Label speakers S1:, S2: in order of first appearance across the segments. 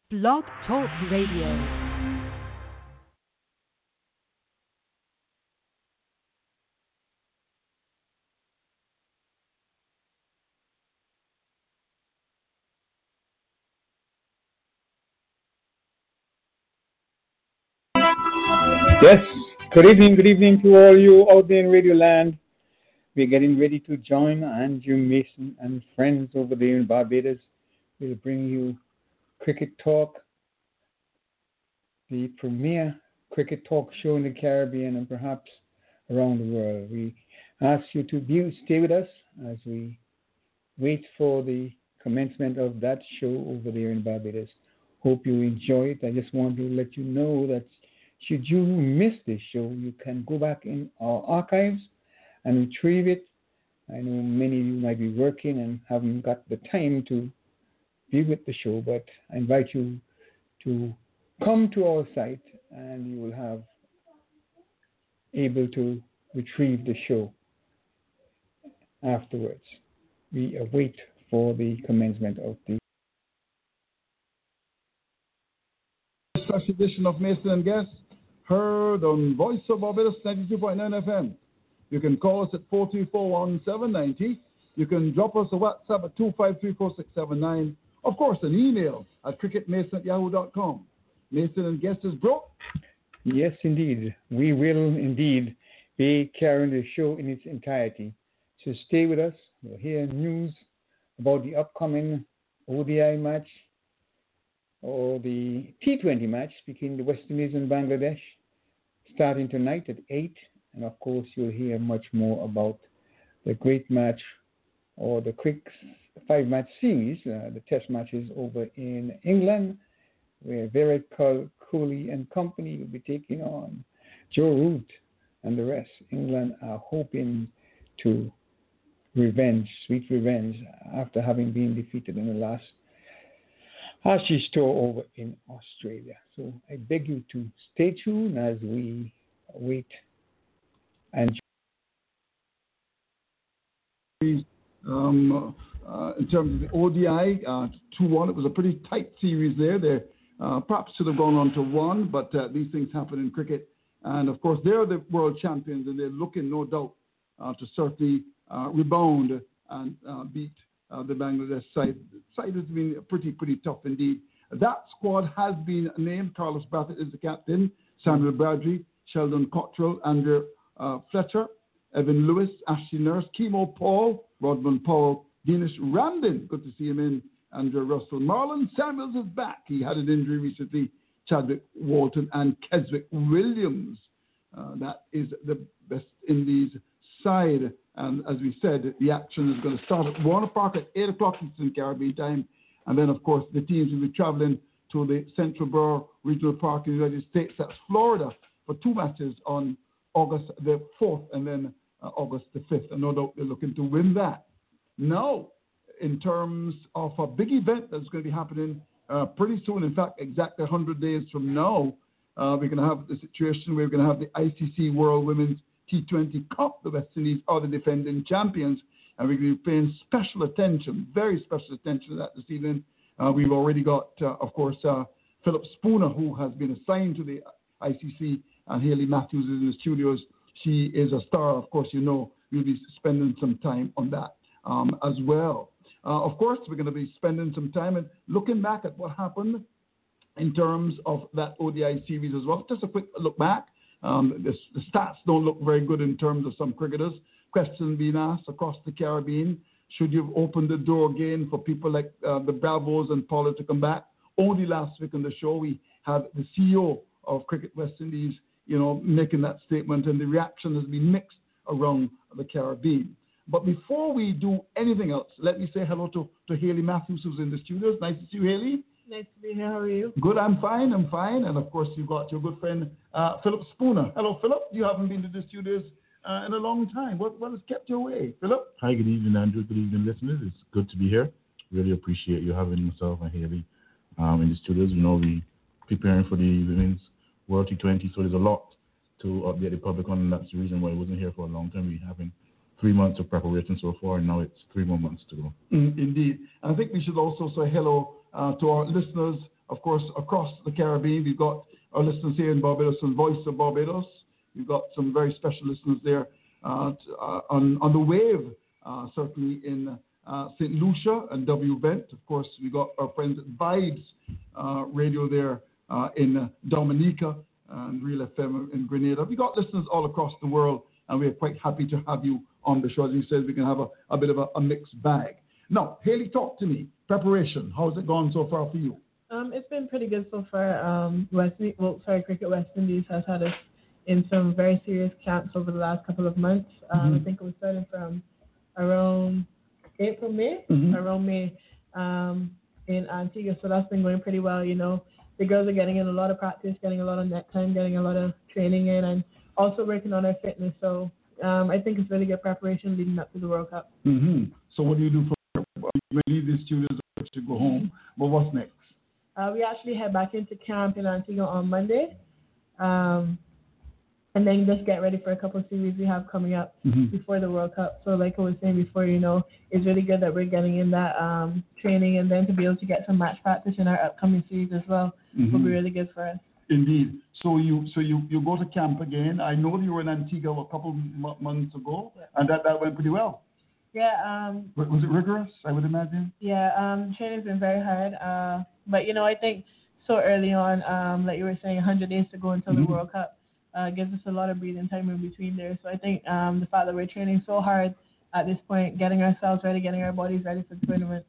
S1: Blog Talk Radio.
S2: Yes, good evening to all you out there in Radio Land. We're getting ready to join Andrew Mason and friends over there in Barbados. We'll bring you Cricket Talk, the premier cricket talk show in the Caribbean and perhaps around the world. We ask you to stay with us as we wait for the commencement of that show over there in Barbados. Hope you enjoy it. I just want to let you know that should you miss this show, you can go back in our archives and retrieve it. I know many of you might be working and haven't got the time to be with the show, but I invite you to come to our site and you will have able to retrieve the show afterwards. We await for the commencement of the
S3: special edition of Mason and Guest, heard on Voice of Barbados 92.9 FM. You can call us at 4341790. You can drop us a WhatsApp at 2534679. Of course, an email at cricketmason@yahoo.com. Mason and Guest is broke.
S2: Yes, indeed. We will indeed be carrying the show in its entirety. So stay with us. We'll hear news about the upcoming ODI match or the T20 match between the West Indies and Bangladesh starting tonight at 8. And of course, you'll hear much more about the great match or the quick 5-match series, the test matches over in England, where Virat Kohli and company will be taking on Joe Root and the rest. England are hoping to sweet revenge, after having been defeated in the last Ashes tour over in Australia. So I beg you to stay tuned as we wait and
S3: in terms of the ODI, 2-1, it was a pretty tight series there. They perhaps should have gone on to 1, but these things happen in cricket. And, of course, they're the world champions, and they're looking, no doubt, to certainly rebound and beat the Bangladesh side. The side has been pretty tough indeed. That squad has been named. Carlos Brathwaite is the captain. Samuel Bradley, Sheldon Cottrell, Andrew Fletcher, Evan Lewis, Ashley Nurse, Kemo Paul, Rodman Powell, Dinesh Ramdin. Good to see him in. Andrew Russell. Marlon Samuels is back. He had an injury recently. Chadwick Walton and Keswick Williams. That is the West Indies side. And as we said, the action is going to start at 1 o'clock at 8 o'clock Eastern Caribbean time. And then, of course, the teams will be traveling to the Central Burr Regional Park in the United States. That's Florida for 2 matches on August the 4th and then August the 5th. And no doubt they're looking to win that. Now, in terms of a big event that's going to be happening pretty soon, in fact, exactly 100 days from now, we're going to have the situation where we're going to have the ICC World Women's T20 Cup. The West Indies are the defending champions, and we're going to be paying special attention, very special attention to that this evening. We've already got, of course, Philip Spooner, who has been assigned to the ICC, and Hayley Matthews is in the studios. She is a star, of course, you know. We'll be spending some time on that as well. Of course, we're going to be spending some time and looking back at what happened in terms of that ODI series as well. Just a quick look back. The stats don't look very good in terms of some cricketers. Questions being asked across the Caribbean. Should you have opened the door again for people like the Bravos and Paula to come back? Only last week on the show, we had the CEO of Cricket West Indies, making that statement, and the reaction has been mixed around the Caribbean. But before we do anything else, let me say hello to Hayley Matthews, who's in the studios. Nice to see you, Hayley.
S4: Nice to be here. How are you?
S3: Good, I'm fine. And of course, you've got your good friend, Philip Spooner. Hello, Philip. You haven't been to the studios in a long time. What has kept you away, Philip?
S5: Hi, good evening, Andrew. Good evening, listeners. It's good to be here. Really appreciate you having myself and Hayley in the studios. We preparing for the Women's World T20, so there's a lot to update the public on, and that's the reason why I wasn't here for a long time. We're having 3 months of preparation so far, and now it's 3 more months to go.
S3: Indeed. And I think we should also say hello to our listeners of course, across the Caribbean. We've got our listeners here in Barbados and Voice of Barbados. We've got some very special listeners there on the wave, certainly in St. Lucia and W. Vent. Of course, we got our friends at Vibes Radio there in Dominica and Real FM in Grenada. We got listeners all across the world, and we're quite happy to have you on the show. As you said, we can have a bit of a mixed bag. Now, Haley, talk to me. Preparation, how's it gone so far for you?
S4: It's been pretty good so far. Cricket West Indies has had us in some very serious camps over the last couple of months. I think it was starting from around April, May, around May in Antigua. So that's been going pretty well. You know, the girls are getting in a lot of practice, getting a lot of net time, getting a lot of training in, and also working on their fitness. So I think it's really good preparation leading up to the World Cup.
S3: So what do you do for you leave the studios to go home? But what's next?
S4: We actually head back into camp in Antigua on Monday. And then just get ready for a couple of series we have coming up before the World Cup. So like I was saying before, you know, it's really good that we're getting in that training, and then to be able to get some match practice in our upcoming series as well will be really good for us. Indeed.
S3: So you go to camp again. I know you were in Antigua a couple months ago, and that went pretty well.
S4: Yeah.
S3: Was it rigorous, I would imagine?
S4: Yeah, training's been very hard. But, you know, I think so early on, like you were saying, 100 days to go until the World Cup gives us a lot of breathing time in between there. So I think the fact that we're training so hard at this point, getting ourselves ready, getting our bodies ready for the tournament.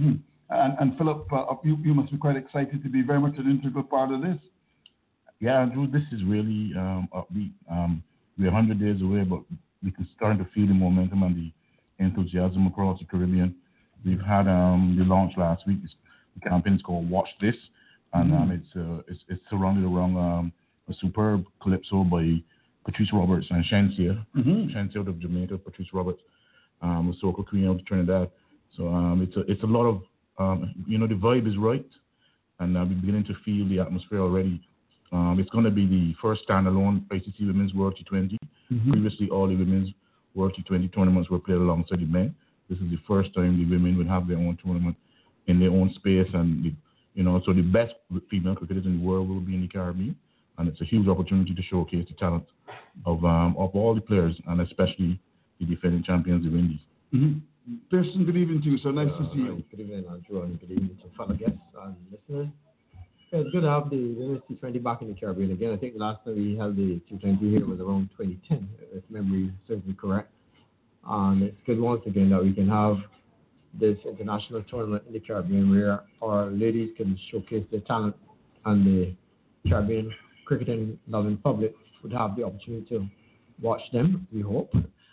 S3: And Philip, you must be quite excited to be very much an integral part of this.
S5: Yeah, Andrew, this is really upbeat. We're 100 days away, but we can start to feel the momentum and the enthusiasm across the Caribbean. We've had the launch last week. The campaign is called Watch This, and it's surrounded around a superb calypso by Patrice Roberts and Shenseea. Shenseea out of Jamaica, Patrice Roberts, a soca queen out of Trinidad. So it's a lot of, the vibe is right, and we're beginning to feel the atmosphere already. It's going to be the first standalone ICC Women's World T20. Previously, all the Women's World T20 tournaments were played alongside the men. This is the first time the women will have their own tournament in their own space, and so the best female cricketers in the world will be in the Caribbean, and it's a huge opportunity to showcase the talent of all the players, and especially the defending champions, the Windies.
S3: Pearson, good evening to you. So nice to see you.
S6: Good evening, Andrew, and good evening to fellow guests and listeners. It's good to have the Women's T20 back in the Caribbean again. I think the last time we held the T20 here was around 2010, if memory serves me correct. And it's good once again that we can have this international tournament in the Caribbean where our ladies can showcase their talent, and the Caribbean cricketing loving public would have the opportunity to watch them, we hope.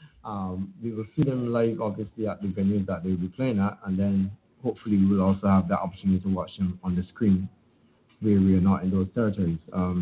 S6: We will see them live, obviously, at the venues that they will be playing at, and then hopefully we will also have that opportunity to watch them on the screen where we are not in those territories.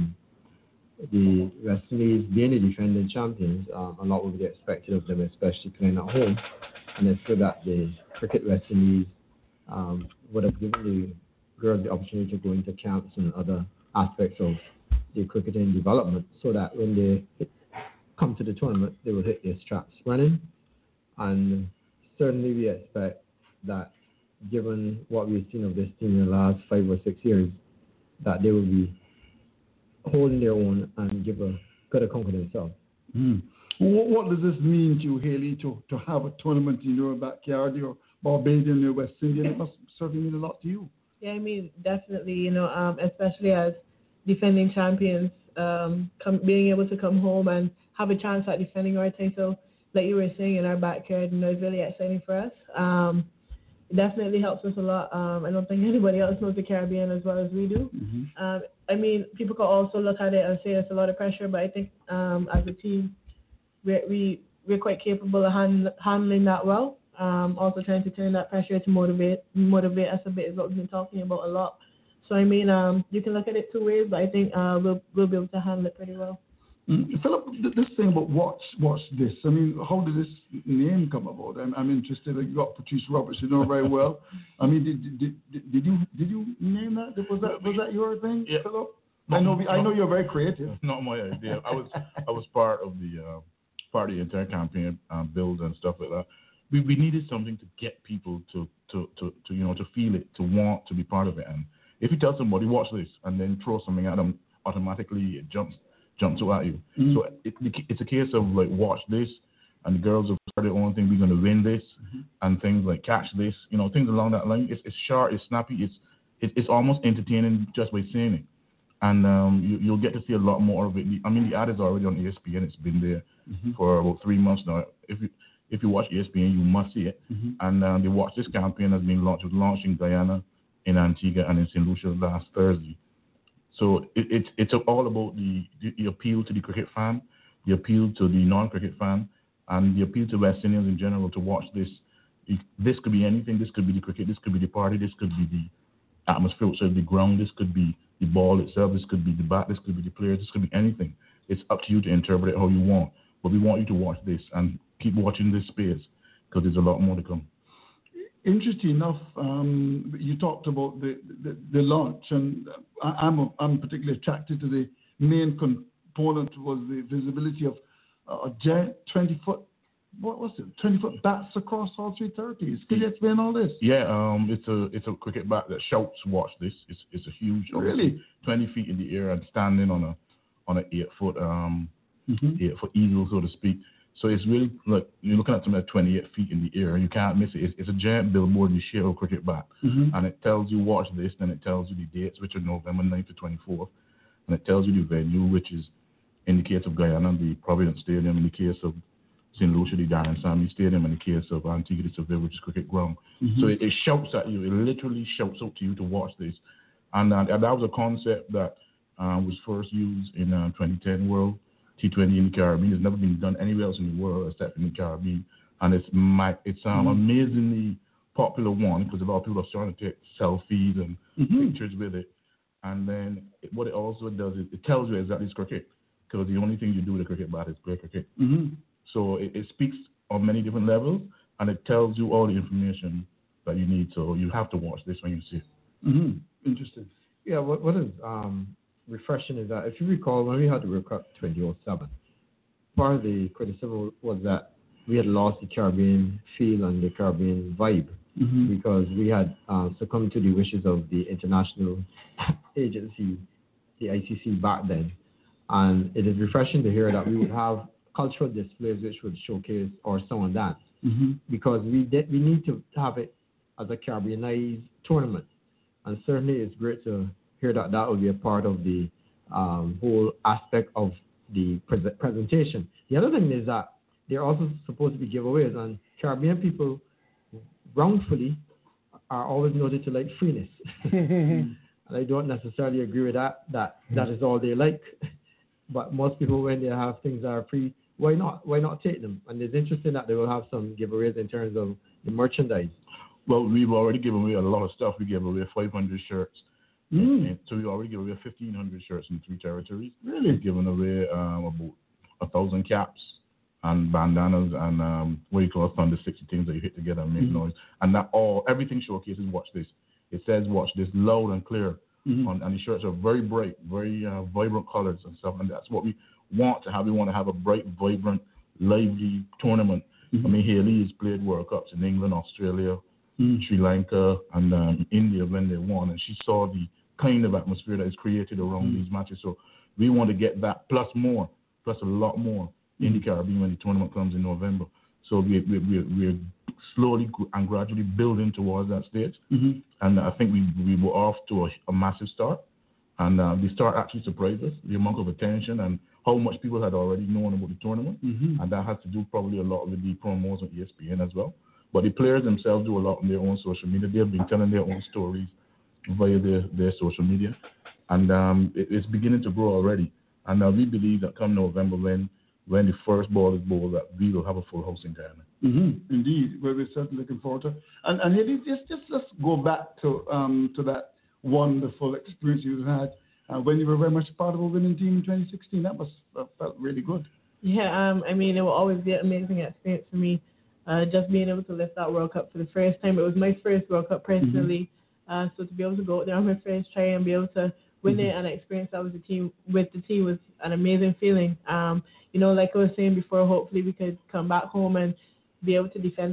S6: The West Indies, being the defending champions, a lot will be expected of them, especially playing at home. And it's good that the Cricket West Indies would have given the girls the opportunity to go into camps and other aspects of the cricketing development, so that when they come to the tournament, they will hit their straps running. And certainly we expect that, given what we've seen of this team in the last 5 or 6 years, that they will be holding their own and give a good account of themselves.
S3: What does this mean to you, Haley, to have a tournament in your backyard, your Barbadian, your West Indian? It must certainly mean a lot to you.
S4: Yeah, I mean, definitely, especially as defending champions, being able to come home and have a chance at defending our title, like you were saying, in our backyard, is really exciting for us. It definitely helps us a lot. I don't think anybody else knows the Caribbean as well as we do. I mean, people could also look at it and say it's a lot of pressure, but I think as a team, we're quite capable of handling that well. Also trying to turn that pressure to motivate us a bit is what we've been talking about a lot. So I mean, you can look at it two ways, but I think we'll be able to handle it pretty well.
S3: Philip, this thing about watch this. I mean, how did this name come about? I'm interested. You got Patrice Roberts, you know very well. I mean, did you name that? Was that your thing,
S5: yeah.
S3: Philip? I know you're very creative.
S5: Not my idea. I was part of the entire campaign build and stuff like that. We needed something to get people to feel it, to want to be part of it, and if you tell somebody watch this and then throw something at them, automatically it jumps out at you. So it's a case of like watch this, and the girls are the only thing we're going to win this, and things like catch this, things along that line. It's sharp, it's snappy, it's almost entertaining just by saying it. And you'll get to see a lot more of it. I mean, the ad is already on ESPN. It's been there for about 3 months now. If you watch ESPN, you must see it. And the Watch This campaign has been launched. It was launched in Guyana, in Antigua, and in St. Lucia last Thursday. So it's all about the appeal to the cricket fan, the appeal to the non-cricket fan, and the appeal to West Indians in general to watch this. This could be anything. This could be the cricket. This could be the party. This could be the atmosphere outside the ground. This could be the ball itself. This could be the bat. This could be the players. This could be anything. It's up to you to interpret it how you want. But we want you to watch this and keep watching this space, because there's a lot more to come.
S3: Interesting enough, you talked about the launch, and I'm particularly attracted to the main component was the visibility of a giant 20-foot, 20-foot bats across all three territories. Can you explain all this?
S5: Yeah, it's a cricket bat that shouts, "Watch this!" It's a huge,
S3: really
S5: 20 feet in the air and standing on a 8-foot 8-foot eagle, so to speak. So it's really like you're looking at something at 28 feet in the air, and you can't miss it. It's a giant billboard in the shape of a cricket bat, and it tells you watch this, then it tells you the dates, which are November 9th to 24th, and it tells you the venue, which is in the case of Guyana, the Providence Stadium; in the case of St. Lucia, the Darren Sammy Stadium; in the case of Antigua de Seville, which is cricket ground. So it shouts at you. It literally shouts out to you to watch this, and that was a concept that was first used in 2010 World T20 in the Caribbean. It's never been done anywhere else in the world except in the Caribbean, and it's amazingly popular one, because a lot of people are starting to take selfies and pictures with it. And then what it also does is it tells you exactly it's cricket, because the only thing you do with a cricket bat is play cricket. So it speaks on many different levels, and it tells you all the information that you need. So you have to watch this when you see it.
S3: Interesting.
S6: Yeah, what is refreshing is that, if you recall, when we had the World Cup 2007, part of the criticism was that we had lost the Caribbean feel and the Caribbean vibe, because we had succumbed to the wishes of the international agency, the ICC, back then. And it is refreshing to hear that we would have cultural displays which would showcase our song and dance, because we need to have it as a Caribbeanized tournament. And certainly it's great to hear that will be a part of the whole aspect of the presentation. The other thing is that they're also supposed to be giveaways, and Caribbean people wrongfully are always noted to like freeness. And I don't necessarily agree with that is all they like. But most people, when they have things that are free, why not take them? And it's interesting that they will have some giveaways in terms of the merchandise. Well,
S5: we've already given away a lot of stuff. We gave away 500 shirts. So we already gave away 1,500 shirts in 3 territories.
S3: Really?
S5: We've given away about 1,000 caps and bandanas and what you call Thunder 60 things that you hit together and make noise. And everything showcases watch this. It says watch this loud and clear. And the shirts are very bright, very vibrant colors and stuff. And that's what we want to have. We want to have a bright, vibrant, lively tournament. I mean, Haley has played World Cups in England, Australia, Sri Lanka, and India when they won. And she saw the kind of atmosphere that is created around these matches. So we want to get that plus a lot more in the Caribbean when the tournament comes in November. So we're slowly and gradually building towards that stage. And I think we were off to a massive start. And the start actually surprised us, the amount of attention and how much people had already known about the tournament. And that has to do probably a lot with the promos on ESPN as well. But the players themselves do a lot on their own social media. They've been telling their own stories via their social media. And it's beginning to grow already. And we believe that come November, when the first ball is bowled, that we will have a full house in Guyana.
S3: Indeed, we're certainly looking forward to it. And Haley, just let's go back to that wonderful experience you had when you were very much part of a winning team in 2016. That felt really good.
S4: Yeah, I mean, it will always be an amazing experience for me. Just being able to lift that World Cup for the first time. It was my first World Cup personally. So to be able to go out there on my first try and be able to win it and experience that with the team was an amazing feeling. Like I was saying before, hopefully we could come back home and be able to defend that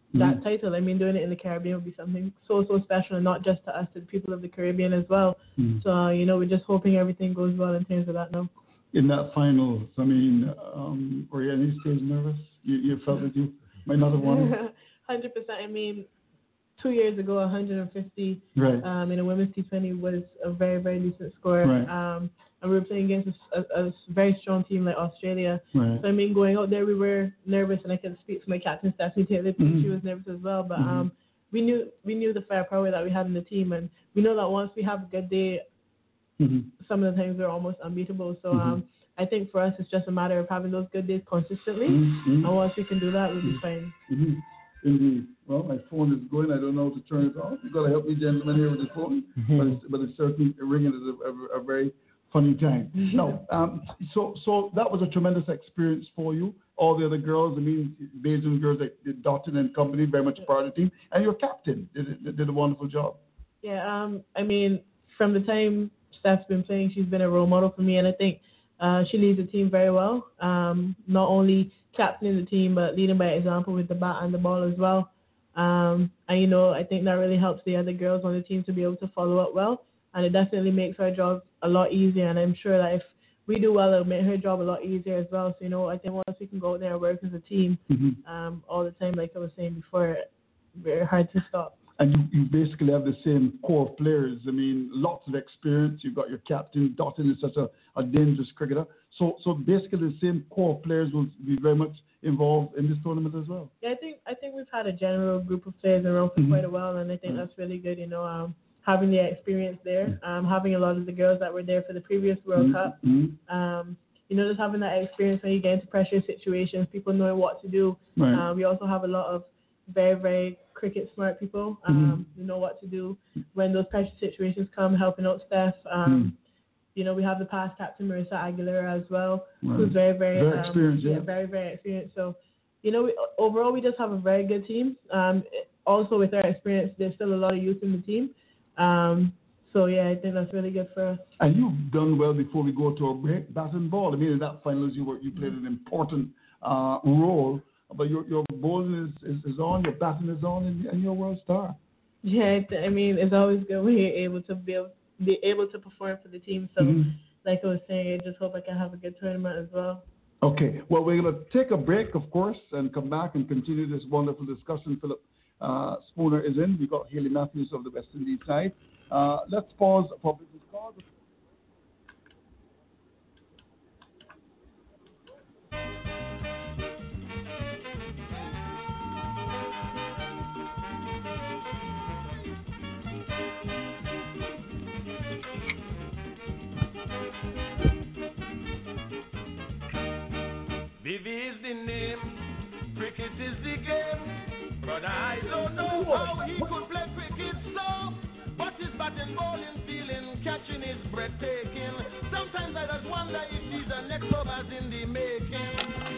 S4: that title. I mean, doing it in the Caribbean would be something so special, and not just to us, to the people of the Caribbean as well. So, we're just hoping everything goes well in terms of that now.
S3: In that finals, I mean, were you at any stage nervous? You felt that you might not have won?
S4: 100%. I mean, 2 years ago, 150 in a women's T20 was a very, very decent score. And we were playing against a very strong team like Australia. So, I mean, going out there, we were nervous, and I could speak to my captain, Stephanie Taylor, she was nervous as well. But we knew the firepower that we had in the team, and we know that once we have a good day, some of the times we're almost unbeatable. So, I think for us, it's just a matter of having those good days consistently. And once we can do that, we'll be fine.
S3: Indeed. Well, my phone is going. I don't know how to turn it off. You've got to help me, gentlemen, here with the phone. But it's certainly ringing at a very funny time. No. So that was a tremendous experience for you. All the other girls, I mean, Bajan girls like Dotton and company, very much a part of the team. And your captain did a wonderful job.
S4: Yeah, I mean, from the time Steph's been playing, she's been a role model for me. And I think she leads the team very well. Not only captaining the team, but leading by example with the bat and the ball as well. And, I think that really helps the other girls on the team to be able to follow up well. And it definitely makes our job a lot easier. And I'm sure that if we do well, it'll make her job a lot easier as well. So, I think once we can go out there and work as a team all the time, like I was saying before, very hard to stop.
S3: And you basically have the same core players. I mean, lots of experience. You've got your captain. Dotton is such a dangerous cricketer. So basically the same core players will be very much involved in this tournament as well.
S4: Yeah, I think we've had a general group of players around for quite a while, and I think that's really good, having the experience there, having a lot of the girls that were there for the previous World Cup. Just having that experience when you get into pressure situations, people knowing what to do. We also have a lot of very, very cricket smart people who know what to do when those pressure situations come, helping out Steph. We have the past captain Marissa Aguilera as well, who's very, very experienced. Very, very experienced. So, overall we just have a very good team. Also with our experience, there's still a lot of youth in the team. So yeah, I think that's really good for us. And
S3: you've done well before we go to a break. Bat and ball. I mean, in that finals you played an important role. But your bowling is on, your batting is on, and you're a world star. Yeah,
S4: I mean, it's always good when you're able to be able to perform for the team. So, like I was saying, I just hope I can have a good tournament as well.
S3: Okay. Well, we're going to take a break, of course, and come back and continue this wonderful discussion. Philip Spooner is in. We've got Haley Matthews of the West Indies side. Let's pause for business calls.
S7: Vivi is the name, cricket is the game, but I don't know how he could play cricket so, but his batting, bowling, feeling, catching is breathtaking. Sometimes I just wonder if he's the next Roberts in the making.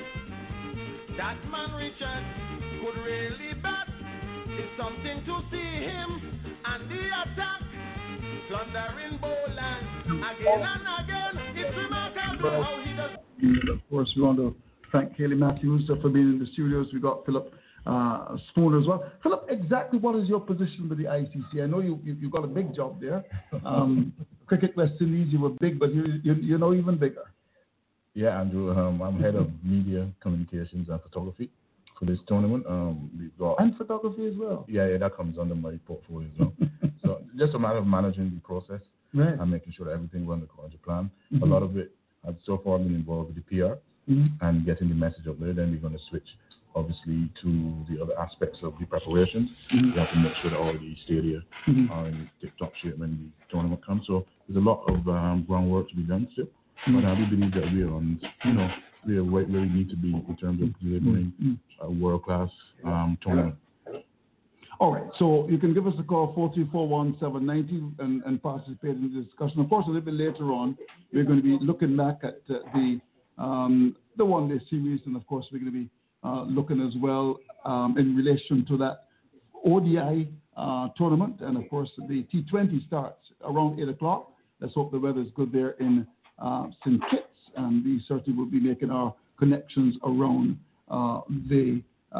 S7: That man Richard could really bat, it's something to see him, and the attack, plundering bowlers, again and again, it's remarkable how he does.
S3: Of course, we want to thank Haley Matthews for being in the studios. We got Philip Spooner as well. Philip, exactly what is your position with the ICC? I know you've got a big job there. Cricket West Indies, you were big, but you're now even bigger.
S5: Yeah, Andrew. I'm head of media, communications, and photography for this tournament. We've got
S3: and photography as well.
S5: Yeah, that comes under my portfolio as well. So just a matter of managing the process and making sure that everything runs according to plan. A lot of it has so far been involved with the PR. And getting the message up there. Then we're going to switch, obviously, to the other aspects of the preparations. We have to make sure that all the stadia are in tip-top shape when the tournament comes. So there's a lot of groundwork to be done still. But I do believe that we're on, we're where we need to be in terms of delivering a world-class tournament.
S3: All right, so you can give us a call, 4341790, and participate in the discussion. Of course, a little bit later on, we're going to be looking back at the one-day series, and of course we're going to be looking as well in relation to that ODI tournament, and of course the T20 starts around 8 o'clock. Let's hope the weather is good there in St. Kitts, and we certainly will be making our connections around the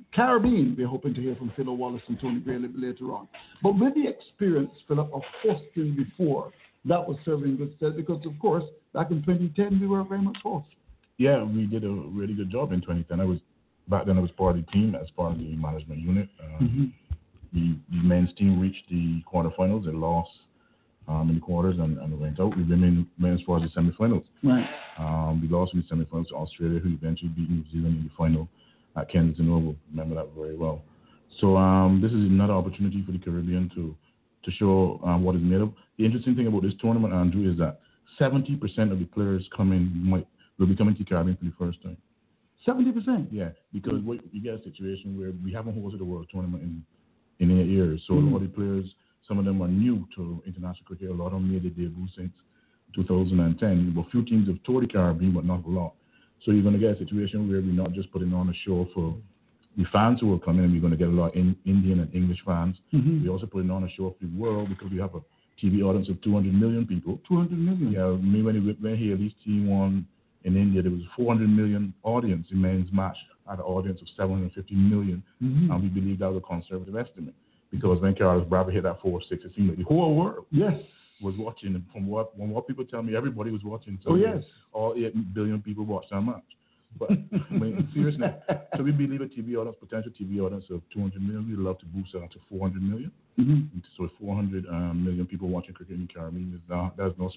S3: Caribbean, we're hoping to hear from Philo Wallace and Tony Gray a little bit later on. But with the experience, Philip, of hosting before, that was serving good stead because, of course, back in 2010, we were very much host.
S5: Yeah, we did a really good job in 2010. Back then I was part of the team as part of the management unit. The men's team reached the quarterfinals. They lost in the quarters and went out. We went as far as the semifinals.
S3: Right.
S5: We lost in the semifinals to Australia, who eventually beat New Zealand in the final at Kensington Oval. Remember that very well. So this is another opportunity for the Caribbean to show what is made of. The interesting thing about this tournament, Andrew, is that 70% of the players will be coming to the Caribbean for the first time. 70%? Yeah, because you get a situation where we haven't hosted a world tournament in 8 years. So a lot of the players, some of them are new to international cricket. A lot of them made their debut since 2010. But few teams have toured the Caribbean, but not a lot. So you're going to get a situation where we're not just putting on a show for the fans who are coming, and we're going to get a lot of Indian and English fans. We're also putting on a show for the world because we have a TV audience of 200 million people. 200 million? Yeah, when Haley's team won in India, there was a 400 million audience. The men's match had an audience of 750 million, and we believe that was a conservative estimate because when Carlos Bravo hit that 4-6, it seemed like the whole world was watching. And from what people tell me, everybody was watching. So all 8 billion people watched our match. But I mean, seriously, so we believe a potential TV audience of 200 million. We'd love to boost that to 400 million. So 400 million people watching cricket in the Caribbean that's no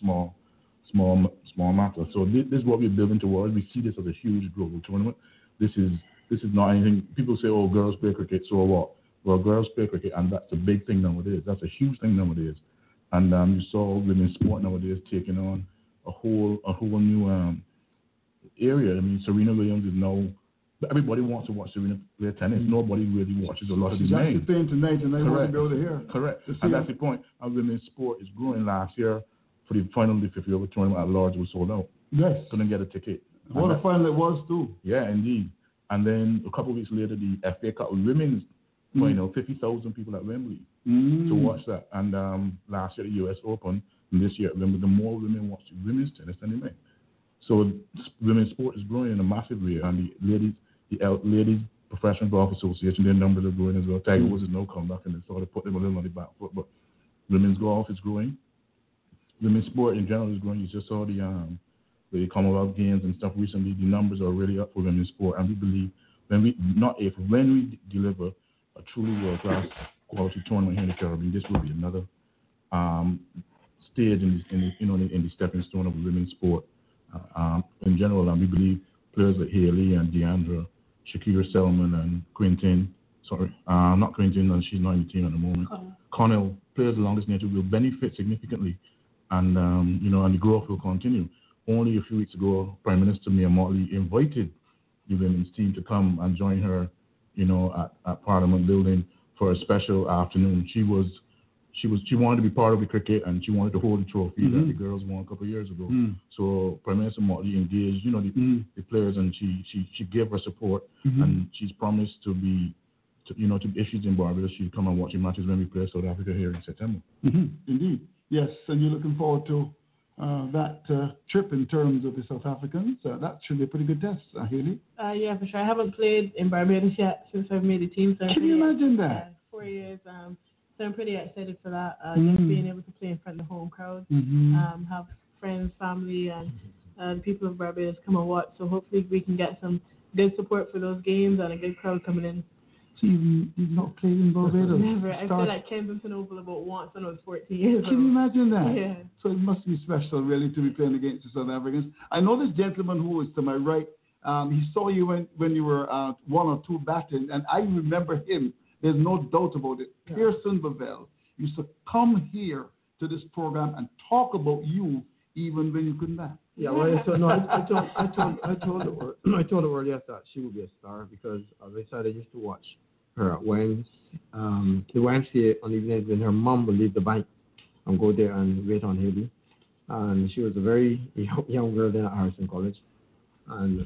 S5: small matter. So this is what we're building towards. We see this as a huge global tournament. This is not anything. People say, "Oh, girls play cricket, so what?" Well, girls play cricket, and that's a big thing nowadays. That's a huge thing nowadays. And you saw women's sport nowadays taking on a whole new area. I mean, Serena Williams is now. Everybody wants to watch Serena play tennis. Nobody really watches a lot of the names.
S3: She's playing tonight, and they want to go to here.
S5: Correct. And that's the point. And women's sport is growing. Last year, for the final of the 50 over tournament at Lords was sold out. Yes. Couldn't get a ticket.
S3: What a final it was, too.
S5: Yeah, indeed. And then a couple of weeks later, the FA Cup women's final, 50,000 people at Wembley to watch that. And last year, the US Open, and this year, the more women watch women's tennis than the men. So women's sport is growing in a massive way, and the ladies Professional Golf Association, their numbers are growing as well. Tiger Woods has now come back and sort of put them a little on the back foot, but women's golf is growing. Women's sport in general is growing. You just saw the Commonwealth Games and stuff recently. The numbers are really up for women's sport, and we believe when we deliver a truly world-class quality tournament here in the Caribbean, this will be another stage in the stepping stone of women's sport in general. And we believe players like Haley and Deandra, Shakira Selman and Quintin, not Quintin, and she's not in the team at the moment. Connell, players along this nature will benefit significantly, and and the growth will continue. Only a few weeks ago, Prime Minister Mia Mottley invited the women's team to come and join her, at Parliament Building for a special afternoon. She wanted to be part of the cricket, and she wanted to hold the trophy that the girls won a couple of years ago. So Prime Minister Mottley engaged, the players, and she gave her support, and she's promised if she's in Barbados, she'll come and watch the matches when we play South Africa here in September.
S3: Indeed, yes, and you're looking forward to that trip in terms of the South Africans. That should be a pretty good test, Haley.
S4: Yeah, for sure. I haven't played in Barbados yet since I've made the team. So
S3: Can you imagine that?
S4: 4 years. So I'm pretty excited for that. Just being able to play in front of the home crowd, have friends, family, and people of Barbados come and watch. So hopefully we can get some good support for those games and a good crowd coming in.
S3: So you've not played in Barbados?
S4: Never. I played at Kensington Oval about once when I was 14 years old.
S3: Can you imagine that?
S4: Yeah.
S3: So it must be special, really, to be playing against the South Africans. I know this gentleman who is to my right. He saw you when you were 1 or 2 batting, and I remember him. There's no doubt about it. Yeah. Pearson Bavell used to come here to this program and talk about you even when you couldn't bat.
S6: Yeah, well, I told the world yes that she would be a star because, as I said, I used to watch her at Wayne's. The YMCA on evenings when her mom would leave the bank and go there and wait on Haley. And she was a very young girl then at Harrison College. And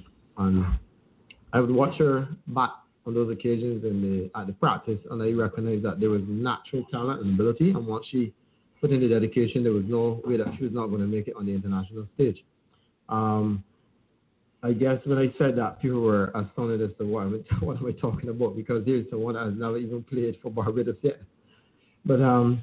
S6: I would watch her bat on those occasions at the practice, and I recognized that there was natural talent and ability, and once she put in the dedication, there was no way that she was not going to make it on the international stage. I guess when I said that, people were astounded as to what am I talking about, because there's someone that has never even played for Barbados yet. But I'm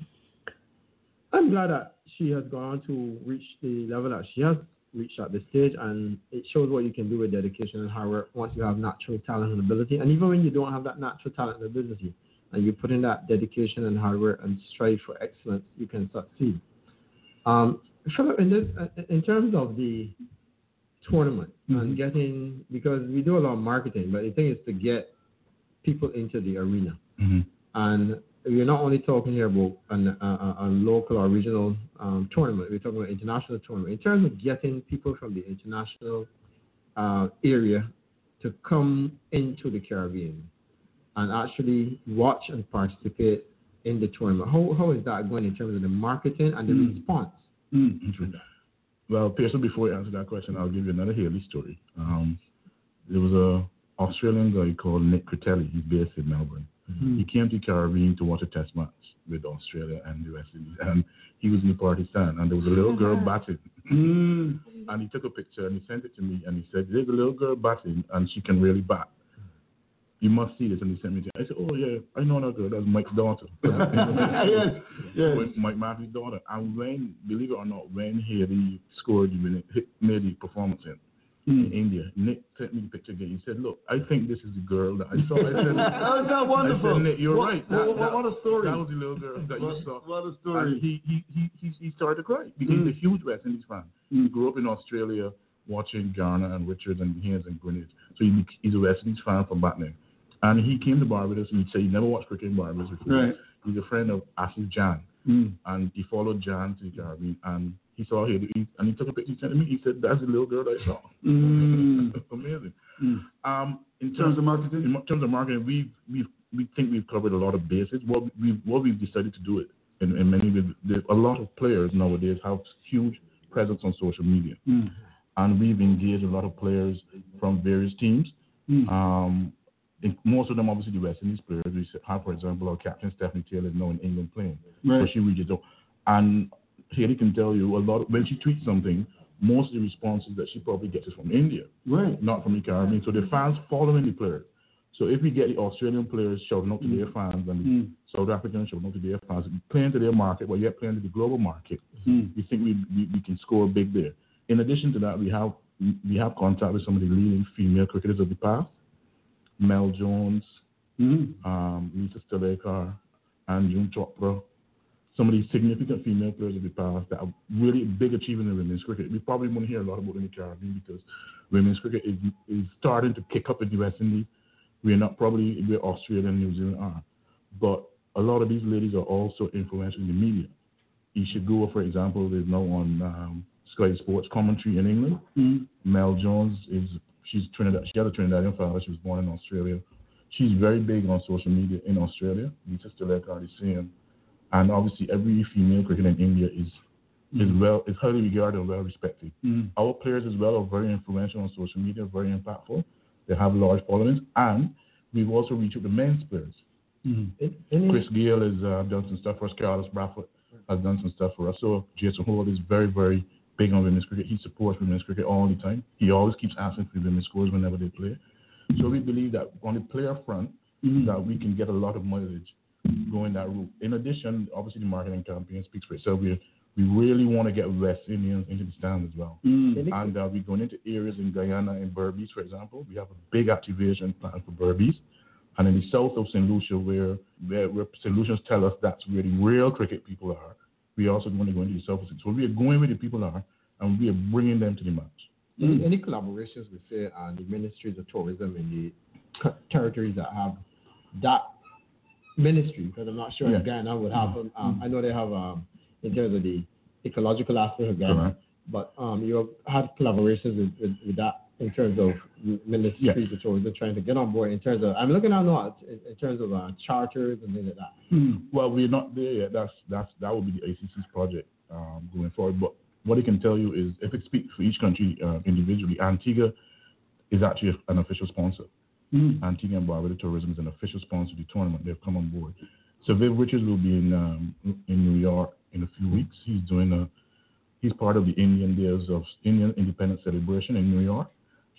S6: glad that she has gone on to reach the level that she has reached at this stage, and it shows what you can do with dedication and hard work once you have natural talent and ability. And even when you don't have that natural talent and ability, and you put in that dedication and hard work and strive for excellence, you can succeed. Philip, in terms of the tournament and getting, because we do a lot of marketing, but the thing is to get people into the arena. And we're not only talking here about a local or regional tournament, we're talking about international tournament. In terms of getting people from the international area to come into the Caribbean and actually watch and participate in the tournament, how is that going in terms of the marketing and the response?
S5: Well, Pearson, before you answer that question, I'll give you another Haley story. There was an Australian guy called Nick Critelli. He's based in Melbourne. He came to Caribbean to watch a test match with Australia and the West Indies, and he was in the party stand, and there was a little girl batting. And he took a picture and he sent it to me, and he said, "There's a little girl batting, and she can really bat. You must see this." And he sent me to. I said, "Oh yeah, I know that girl. That's Mike's daughter." Yes. Mike Matthew's daughter. And when, believe it or not, when Haley scored, made the performance in India, Nick sent me the picture again. He said, "Look, I think this is the girl that I saw." I said,
S3: "Oh, that's wonderful."
S5: I said, "Nick, you're right.
S3: What a story!
S5: That was the little girl that you saw."
S3: What a story!
S5: And he started to cry because he's a huge West Indies fan. He grew up in Australia watching Garner and Richards and Haynes and Greenwich. So he's a West Indies fan from back then. And he came to Barbados, and he said he never watched cricket in Barbados before. Right. He's a friend of Asif Jan, and he followed Jan to the Caribbean, and he saw her, and he took a picture, he sent to me. He said, "That's the little girl I saw." Amazing. In terms of marketing, we think we've covered a lot of bases. What we've decided to do it, and a lot of players nowadays have huge presence on social media, and we've engaged a lot of players from various teams. Most of them, obviously, the West Indies players. We have, for example, our captain Stephanie Taylor is now in England playing, so she reaches out. And Haley can tell you when she tweets something, most of the responses that she probably gets is from India, not from the Caribbean. So the fans following the players. So if we get the Australian players shouting out to their fans and the South Africans shouting out to their fans, playing to their market, but yet playing to the global market, we think we can score big there. In addition to that, we have contact with some of the leading female cricketers of the past. Mel Jones, Lisa Stalekar, and June Chopra, some of these significant female players of the past that are really big achievements in women's cricket. We probably won't hear a lot about it in the Caribbean because women's cricket is starting to kick up in the West Indies. We're not probably where Australia and New Zealand are. But a lot of these ladies are also influential in the media. Isha Goa, for example, is now on Sky Sports commentary in England. Mel Jones she's Trinidad. She has a Trinidadian father. She was born in Australia. She's very big on social media in Australia. Lisa Stalekar the same. And obviously, every female cricketer in India is highly regarded and well respected. Our players as well are very influential on social media, very impactful. They have large followings, and we've also reached out to men's players. Chris Gayle has done some stuff for us. Carlos Bradford has done some stuff for us. So Jason Holt is very, very big on women's cricket. He supports women's cricket all the time. He always keeps asking for women's scores whenever they play. So we believe that on the player front, that we can get a lot of mileage going that route. In addition, obviously the marketing campaign speaks for itself. We really want to get West Indians into the stands as well. And we're going into areas in Guyana and Berbice, for example. We have a big activation plan for Berbice. And in the south of St. Lucia, where St. Lucians tell us that's where the real cricket people are, we also want to go into the south of St. So we are going where the people are, and we are bringing them to the match.
S6: Any collaborations with, say, the ministries of tourism in the territories that have that ministry? Because I'm not sure if Guyana would have them. I know they have, in terms of the ecological aspect of Guyana, but you have had collaborations with that in terms of ministries of tourism trying to get on board in terms of, I'm looking at now in terms of charters and things like that.
S5: Well, we're not there yet. That will be the ACC's project going forward. But what I can tell you is, if it speaks for each country individually, Antigua is actually an official sponsor. Antigua and Barbuda Tourism is an official sponsor of the tournament. They've come on board. So Viv Richards will be in New York in a few weeks. He's part of the Indian Independence Celebration in New York.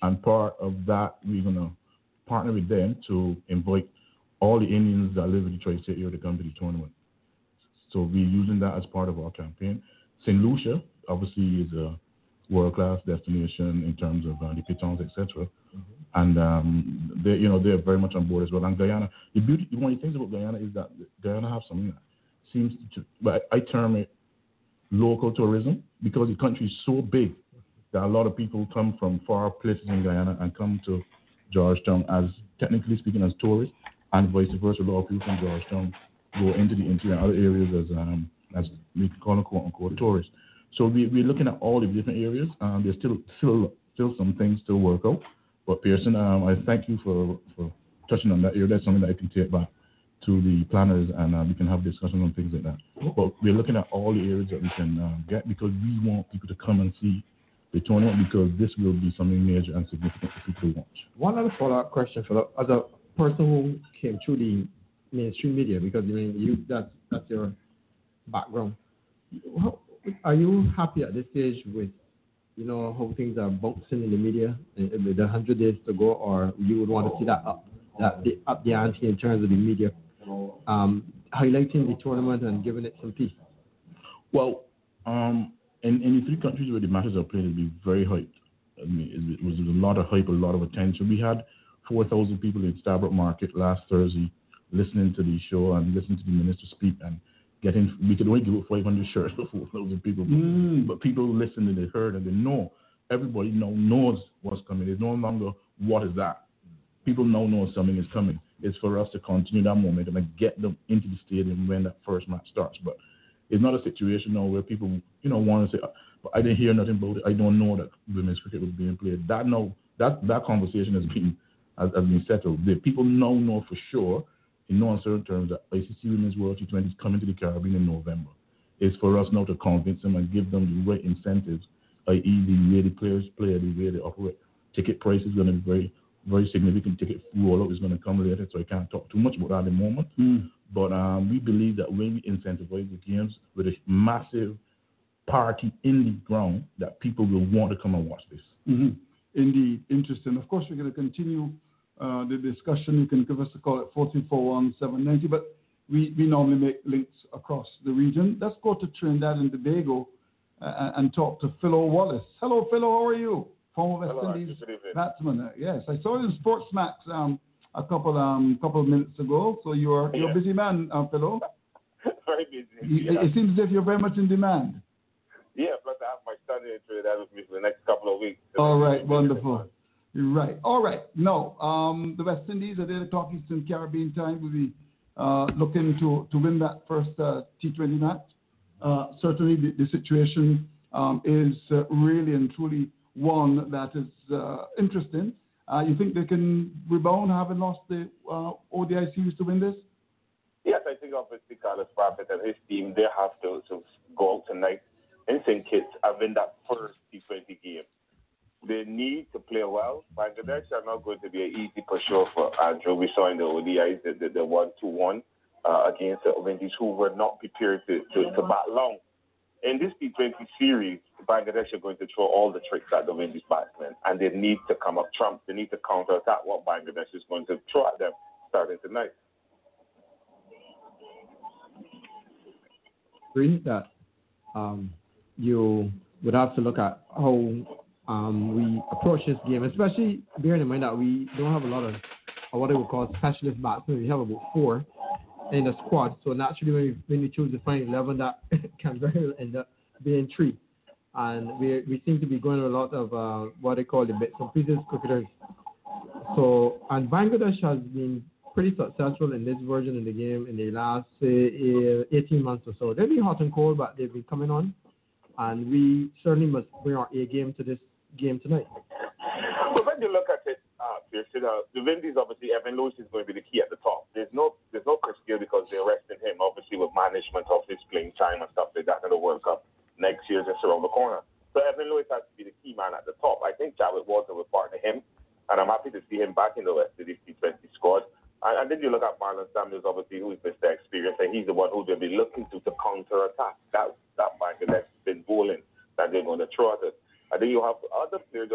S5: And part of that, we're going to partner with them to invite all the Indians that live in the Tri-State area to come to the tournament. So we're using that as part of our campaign. St. Lucia, obviously, is a world-class destination in terms of the pitons, etc. And they're very much on board as well. And Guyana, one of the things about Guyana is that Guyana have something that seems to, but I term it local tourism, because the country is so big that a lot of people come from far places in Guyana and come to Georgetown as, technically speaking, as tourists, and vice versa. A lot of people from Georgetown go into the interior and other areas as we call them, quote unquote, tourists. So we're looking at all the different areas. There's still some things to work out. But Pearson, I thank you for touching on that area. That's something that I can take back to the planners, and we can have discussions on things like that. But we're looking at all the areas that we can get, because we want people to come and see the tournament, because this will be something major and significant for people to watch.
S6: One other follow-up question, Philip. As a person who came through the mainstream media, because that's your background, are you happy at this stage with how things are bouncing in the media with 100 days to go, or you would want to see that up the ante in terms of the media highlighting the tournament and giving it some peace?
S5: Well, in the three countries where the matches are played, it'll be very hyped. I mean, it was a lot of hype, a lot of attention. We had 4,000 people in Starbuck Market last Thursday listening to the show and listening to the minister speak, and we could only give out 500 shirts for 4,000 people. But people listened and they heard and they know. Everybody knows what's coming. It's no longer what is that. People now know something is coming. It's for us to continue that momentum and get them into the stadium when that first match starts. But it's not a situation now where people, want to say, but I didn't hear nothing about it. I don't know that women's cricket was being played. That conversation has been settled. The people now know for sure, in no uncertain terms, that ICC Women's World T20 is coming to the Caribbean in November. It's for us now to convince them and give them the right incentives, i.e. the way the players play, the way they operate. Ticket price is going to be very, very significant. Ticket rollout is going to come later, so I can't talk too much about that at the moment. But we believe that when we incentivize the games with a massive party in the ground, that people will want to come and watch this.
S3: Indeed, interesting. Of course, we're going to continue the discussion. You can give us a call at 434-1790, but we normally make links across the region. Let's go to Trinidad and Tobago and talk to Philo Wallace. Hello, Philo, how are you? Former West Indies batsman. Yes, I saw you in Sportsmax a couple of minutes ago. So you're a busy man, Philo.
S8: Very busy.
S3: It seems as if you're very much in demand.
S8: Yeah, plus I have my son in Trinidad with me for the next couple of weeks.
S3: All right, wonderful. Right. All right. Now, the West Indies at 8 o'clock Eastern Caribbean time will be looking to win that first T20 match. Certainly, the situation is really and truly one that is interesting. You think they can rebound, having lost the ODI series, to win this?
S8: Yes, I think obviously Carlos Prophet and his team, they have to go out tonight in St. Kitts and win that first T20 game. They need to play well. Bangladesh are not going to be an easy for sure for Andrew. We saw in the ODIs the 1-2-1 against the Indies, who were not prepared to bat long. In this T20 series, Bangladesh are going to throw all the tricks at the Indies batsmen, and they need to come up trumps. They need to counter-attack what Bangladesh is going to throw at them starting tonight.
S6: Agree that you would have to look at how we approach this game, especially bearing in mind that we don't have a lot of what I would call specialist batsmen. We have about 4 in the squad, so naturally when we choose to find 11, that can very well end up being 3. And we seem to be going to a lot of what they call the bits and pieces cricketers. So, and Bangladesh has been pretty successful in this version of the game in the last 18 months or so. They've been hot and cold, but they've been coming on, and we certainly must bring our A game to this game tonight.
S8: But when you look at it, the Windies, obviously, Evan Lewis is going to be the key at the top. There's no Chris Gayle because they're resting him, obviously, with management of his playing time and stuff like that in the World Cup next year just around the corner. So Evan Lewis has to be the key man at the top. I think Javed Walter will partner him, and I'm happy to see him back in the West Indies T20 squad. And then you look at Marlon Samuels, obviously, who is Mr. Experience, and he's the one who they'll be looking to counter-attack. That Bangladesh has been bowling that they're going to throw at us. And then you have other players. You have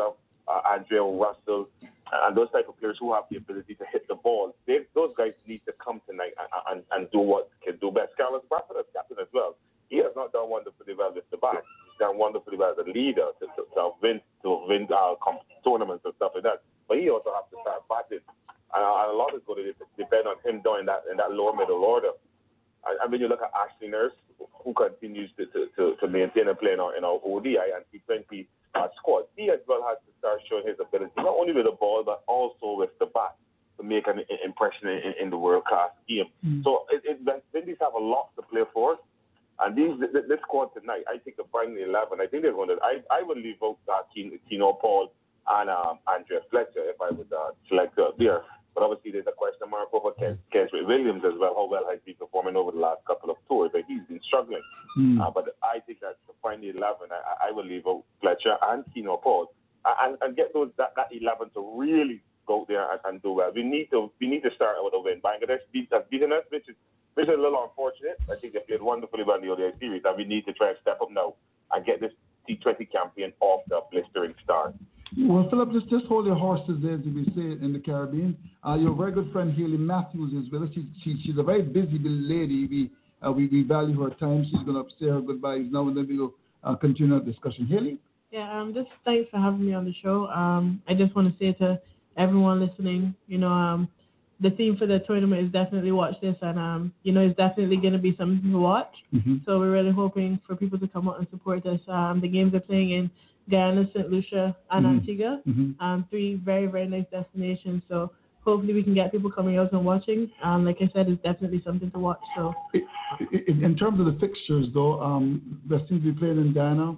S8: Andrea Russell, and those type of players who have the ability to hit the ball. Those guys need to come tonight and do what can do best. Carlos Bradford as captain as well. He has not done wonderfully well with the back. He's done wonderfully well as a leader to win tournaments and stuff like that. But he also has to start batting. And a lot is going to depend on him doing that in that lower middle order. And when you look at Ashley Nurse, who continues to maintain and play in our ODI and T20 squad, he as well has to start showing his ability, not only with the ball, but also with the bat to make an impression in the world-class game. So West Indies have a lot to play for. And this squad tonight, I think the final 11, I think they're going to, I would leave out Tino Paul and Andrea Fletcher if I would select there. But obviously there's a question mark over Keswick Williams as well. How well has he performing over the last couple of tours? Like, he's been struggling. But I think that the final 11, I will leave out Fletcher and Tino Paul and get that 11 to really go there and do well. We need to start out with a win. Bangladesh has beaten us, which is a little unfortunate. I think they played wonderfully well in the ODI series, and we need to try and step up now and get this T20 champion off the blistering start.
S3: Well, Philip, just hold your horses there, as we say in the Caribbean. Your very good friend Haley Matthews is with us. She's a very busy lady. We value her time. She's going to say her goodbyes now, and then we'll continue our discussion. Haley?
S4: Yeah, just thanks for having me on the show. I just want to say to everyone listening, the theme for the tournament is definitely watch this, and it's definitely going to be something to watch. So we're really hoping for people to come out and support us. The games are playing in Guyana, St. Lucia, and Antigua. 3 very, very nice destinations. So hopefully we can get people coming out and watching. Like I said, it's definitely something to watch. So
S3: in terms of the fixtures, though, West Indies will be playing in Guyana.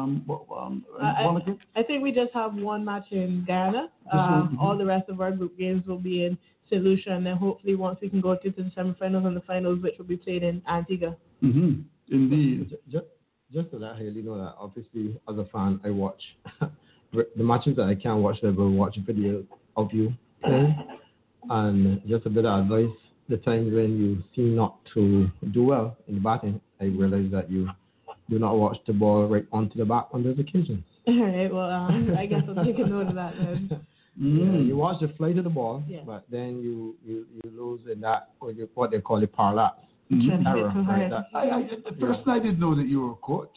S4: I think we just have one match in Guyana. All the rest of our group games will be in St. Lucia, and then hopefully once we can go to the semifinals and the finals, which will be played in Antigua.
S3: Indeed.
S6: Just so that Haley know that obviously as a fan I watch the matches that I can't watch, I will watch video of you playing. And just a bit of advice, the times when you seem not to do well in the batting, I realize that you do not watch the ball right onto the bat on those occasions.
S4: All right, well, I guess I'll take a note of that then.
S6: Yeah, you watch the flight of the ball, but then you lose in that, what they call it, parlax. Error, right?
S3: First, I didn't know that you were a coach.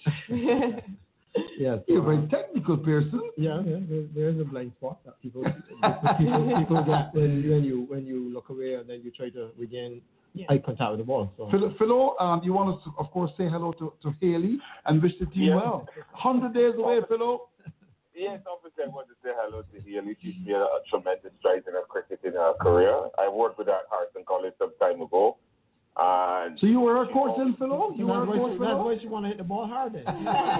S6: Yes,
S3: you're a very technical person.
S6: Yeah. There's a blind spot that people get when you look away and then you try to regain eye contact with the ball. So.
S3: Philo, you want us to, of course, say hello to Haley and wish the team well. 100 days away, Philo.
S8: Yes, obviously I want to say hello to Haley. She's made a tremendous stride in her cricket in her career. I worked with her at Harrison College some time ago.
S3: So you were a coach in Philo?
S6: That's why you want to hit the ball hard then.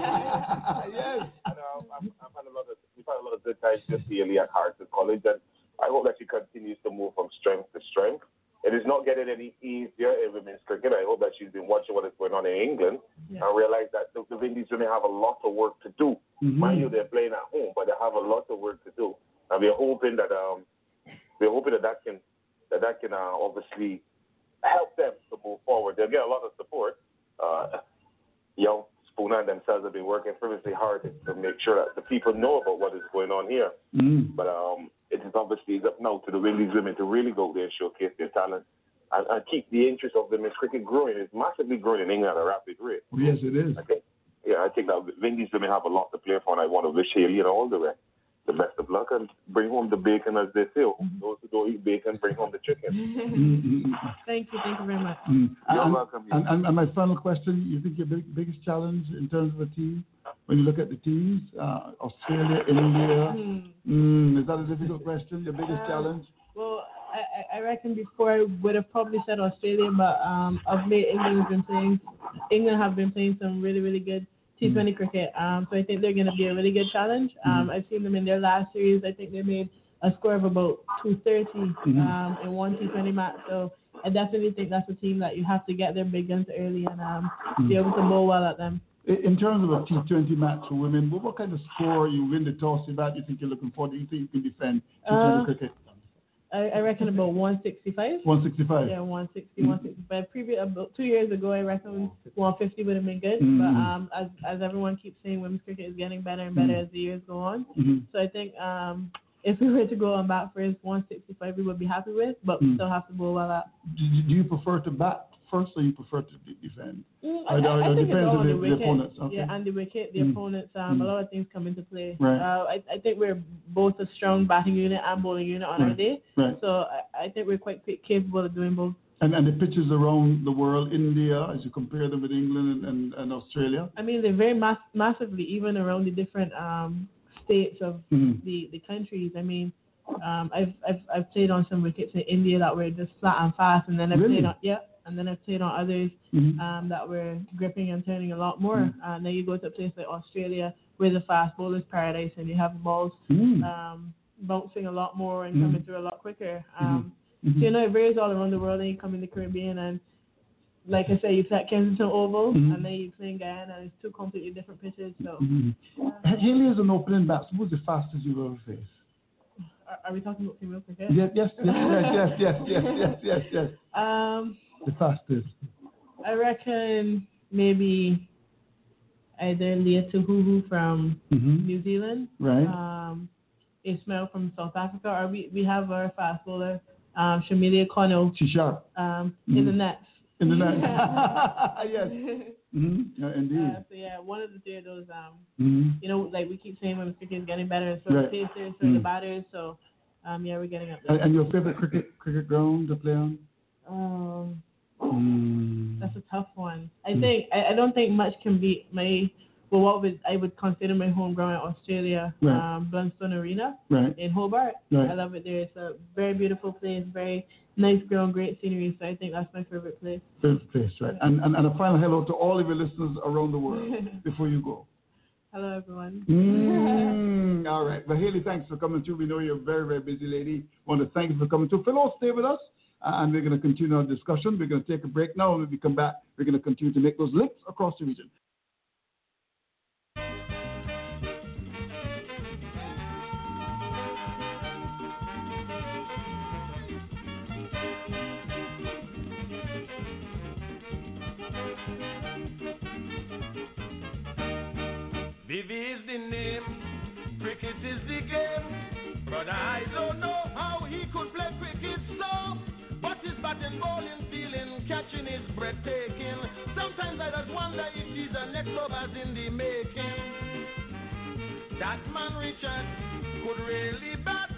S8: Yes. And we've had a lot of good times with Haley at Harrison College, and I hope that she continues to move from strength to strength. It is not getting any easier in women's cricket. I hope that she's been watching what is going on in England and realize that the Indies really have a lot of work to do. Mind you, they're playing at home, but they have a lot of work to do, and we're hoping that that can obviously help them to move forward. They'll get a lot of support. Young Spooner and themselves have been working tremendously hard to make sure that the people know about what is going on here. But it is obviously up now to the Windies women to really go there and showcase their talent and keep the interest of women's cricket growing. It's massively growing in England at a rapid rate.
S3: Yes, it is.
S8: I think that Windies women have a lot to play for, and I want to wish Haley and all the rest the best of luck and bring home the bacon, as they say. Those who don't eat bacon, bring home the chicken.
S4: Thank you very much.
S8: You're welcome.
S3: And my final question, you think your biggest challenge in terms of a team, when you look at the teams, Australia, India, is that a difficult question, your biggest challenge?
S4: Well, I reckon before I would have probably said Australia, but of late England have been playing some really, really good T20 cricket. So I think they're going to be a really good challenge. I've seen them in their last series. I think they made a score of about 230 in one T20 match. So I definitely think that's a team that you have to get their big guns early and be able to bowl well at them.
S3: In terms of a T20 match for women, what kind of score you win the toss? You think you're looking for? Do you think you can defend T20 cricket?
S4: I reckon about 165.
S3: 165.
S4: Yeah, 160, 165. About 2 years ago, I reckon 150 would have been good.
S3: Mm-hmm.
S4: But as everyone keeps saying, women's cricket is getting better and better as the years go on.
S3: Mm-hmm.
S4: So I think if we were to go on bat first, 165 we would be happy with, but we still have to go well up.
S3: Do you prefer to bat first, or you prefer to defend?
S4: I think it's all on the wicket.
S3: Opponents. Okay.
S4: Yeah, and the wicket, the opponents. A lot of things come into play.
S3: Right.
S4: I think we're both a strong batting unit and bowling unit on our day.
S3: Right.
S4: So I think we're quite capable of doing both.
S3: And the pitches around the world, India, as you compare them with England and Australia?
S4: I mean, they're very massively, even around the different states of the countries. I mean, I've played on some wickets in India that were just flat and fast, and then I've played on I've played on others that were gripping and turning a lot more. And then you go to a place like Australia where the fast bowler's paradise, and you have the balls bouncing a lot more and coming through a lot quicker. So, you know, it varies all around the world, and you come in the Caribbean, and like I say, you play at Kensington Oval, and then you play in Guyana, and it's two completely different pitches. So,
S3: Haley is an opening batsman. Who's the fastest you've ever faced?
S4: Are we talking about female cricket?
S3: Yes. The fastest.
S4: I reckon maybe either Leah Tuhuhu from New Zealand,
S3: right?
S4: Ismail from South Africa, or we have our fast bowler, Shamilia Kono.
S3: She's sharp.
S4: In the nets.
S3: In the nets. Yes. Yeah, indeed.
S4: So yeah, one of the three of those. You know, like we keep saying, women's cricket is getting better. So the pacers, so the batters. So yeah, we're getting up there.
S3: And your favorite cricket ground to play on?
S4: That's a tough one. I don't think much can beat what I would consider my home ground in Australia, Blundstone Arena in Hobart. I love it there. It's a very beautiful place, very nice ground, great scenery. So I think that's my favorite place.
S3: Favorite place, right? And a final hello to all of your listeners around the world before you go.
S4: Hello, everyone.
S3: All right. Well, Haley, thanks for coming through. We know you're a very, very busy lady. I want to thank you for coming through. Philo, stay with us, and we're going to continue our discussion. We're going to take a break now, and when we come back, we're going to continue to make those links across the region.
S7: Vivi is the name, cricket is the game, but I don't know how he could play cricket so, but his batting, bowling, feeling, catching is breathtaking. Sometimes I just wonder if he's the next Lovers in the making. That man Richard could really bat.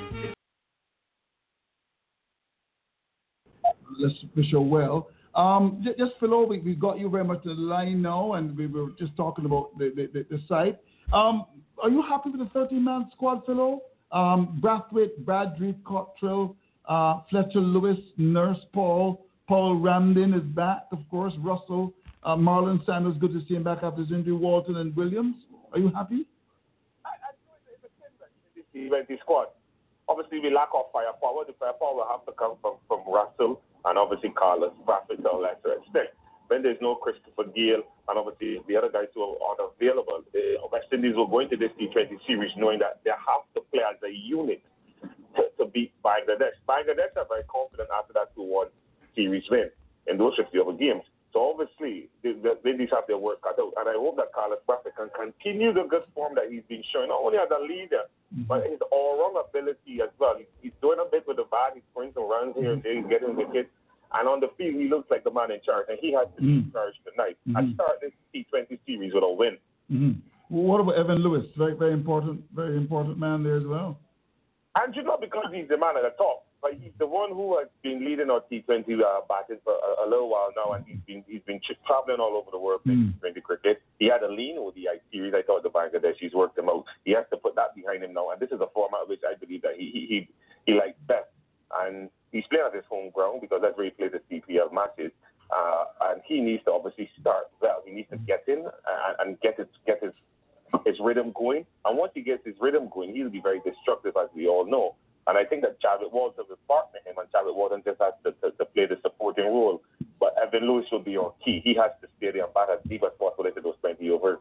S3: Let's wish you well. Just Philo, we got you very much to the line now, and we were just talking about the site. Are you happy with the 13-man squad, Philo? Brathwaite, Bradley, Cottrell, Fletcher Lewis, Nurse Paul Ramdin is back, of course, Russell, Marlon Sanders, good to see him back after his injury, Walton and Williams. Are you happy?
S8: The squad. Obviously, we lack of firepower. The firepower will have to come from Russell and obviously Carlos Brathwaite to a lesser extent. When there's no Christopher Gale and obviously the other guys who are unavailable, West Indies will go into this T20 series knowing that they have to play as a unit to beat Bangladesh. Bangladesh are very confident after that 2-1 series win in those 50 other games. So obviously, the Indies have their work cut out. And I hope that Carlos Brathwaite can continue the good form that he's been showing, not only as a leader, but his all-round ability as well. He's doing a bit with the bat. He's throwing some runs here and there. He's getting wickets. And on the field, he looks like the man in charge. And he has to be in charge tonight. And start this T20 series with a win.
S3: Well, what about Evan Lewis? Very, very important man there as well.
S8: And you know, because he's the man at the top. But he's the one who has been leading our T20 batting for a little while now, and he's been traveling all over the world playing T20 cricket. He had a lean ODI series. I thought the Bangladeshis worked him out. He has to put that behind him now, and this is a format which I believe that he likes best. And he's playing at his home ground because that's where he plays his CPL matches. And he needs to obviously start well. He needs to get in and get his rhythm going. And once he gets his rhythm going, he'll be very destructive, as we all know. And I think that Chadwick Walton will partner him, and Chadwick Walton just has to play the supporting role. But Evan Lewis will be our key. He has to stay there and bat as deep as possible into those 20 overs.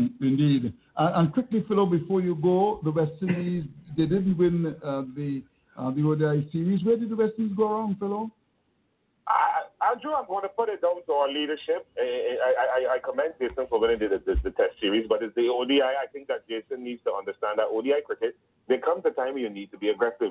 S3: Indeed. And quickly, Philo, before you go, the West Indies, they didn't win the the ODI series. Where did the West Indies go wrong, fellow?
S8: Andrew, I'm going to put it down to our leadership. I commend Jason for winning the Test series, but it's the ODI. I think that Jason needs to understand that ODI cricket, there comes a time you need to be aggressive.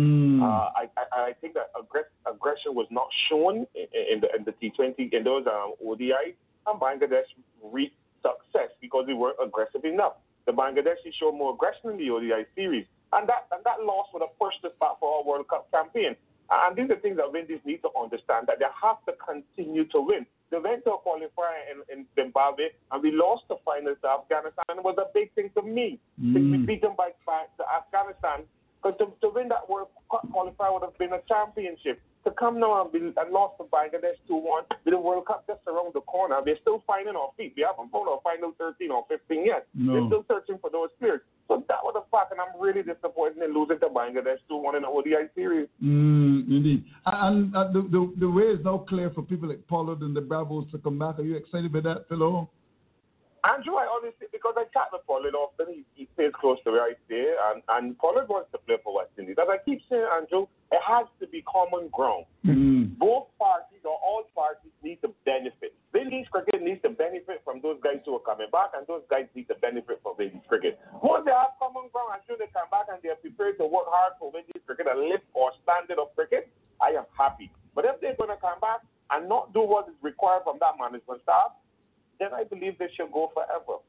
S8: I think that aggression was not shown in the T20 in those ODI, and Bangladesh reached success because they weren't aggressive enough. The Bangladeshi showed more aggression in the ODI series, and that loss would have pushed us back for our World Cup campaign. And these are things that Windies need to understand, that they have to continue to win. They went to a qualifier in Zimbabwe, and we lost the finals to Afghanistan. It was a big thing to me. We beat them by Afghanistan. Because to win that World Cup qualifier would have been a championship. To come now and lost to Bangladesh 2-1 with the World Cup just around the corner, they're still finding our feet. We haven't found our final 13 or 15 yet. No. They're still searching for those players. So that was a fact, and I'm really disappointed in losing to Bangladesh 2-1 in the ODI series.
S3: Indeed. And the way is now clear for people like Pollard and the Bravos to come back. Are you excited about that, fellow?
S8: Andrew, I honestly, because I chat with Pollard often, he stays close to where I stay, and Pollard wants to play for West Indies. As I keep saying, Andrew, it has to be common ground. Both parties or all parties need to benefit. Windies cricket needs to benefit from those guys who are coming back, and those guys need to benefit from Windies cricket. Once they have common ground, Andrew, they come back and they are prepared to work hard for Windies cricket and lift our standard of cricket, I am happy. But if they're going to come back and not do what is required from that management staff, then I believe they should go forever.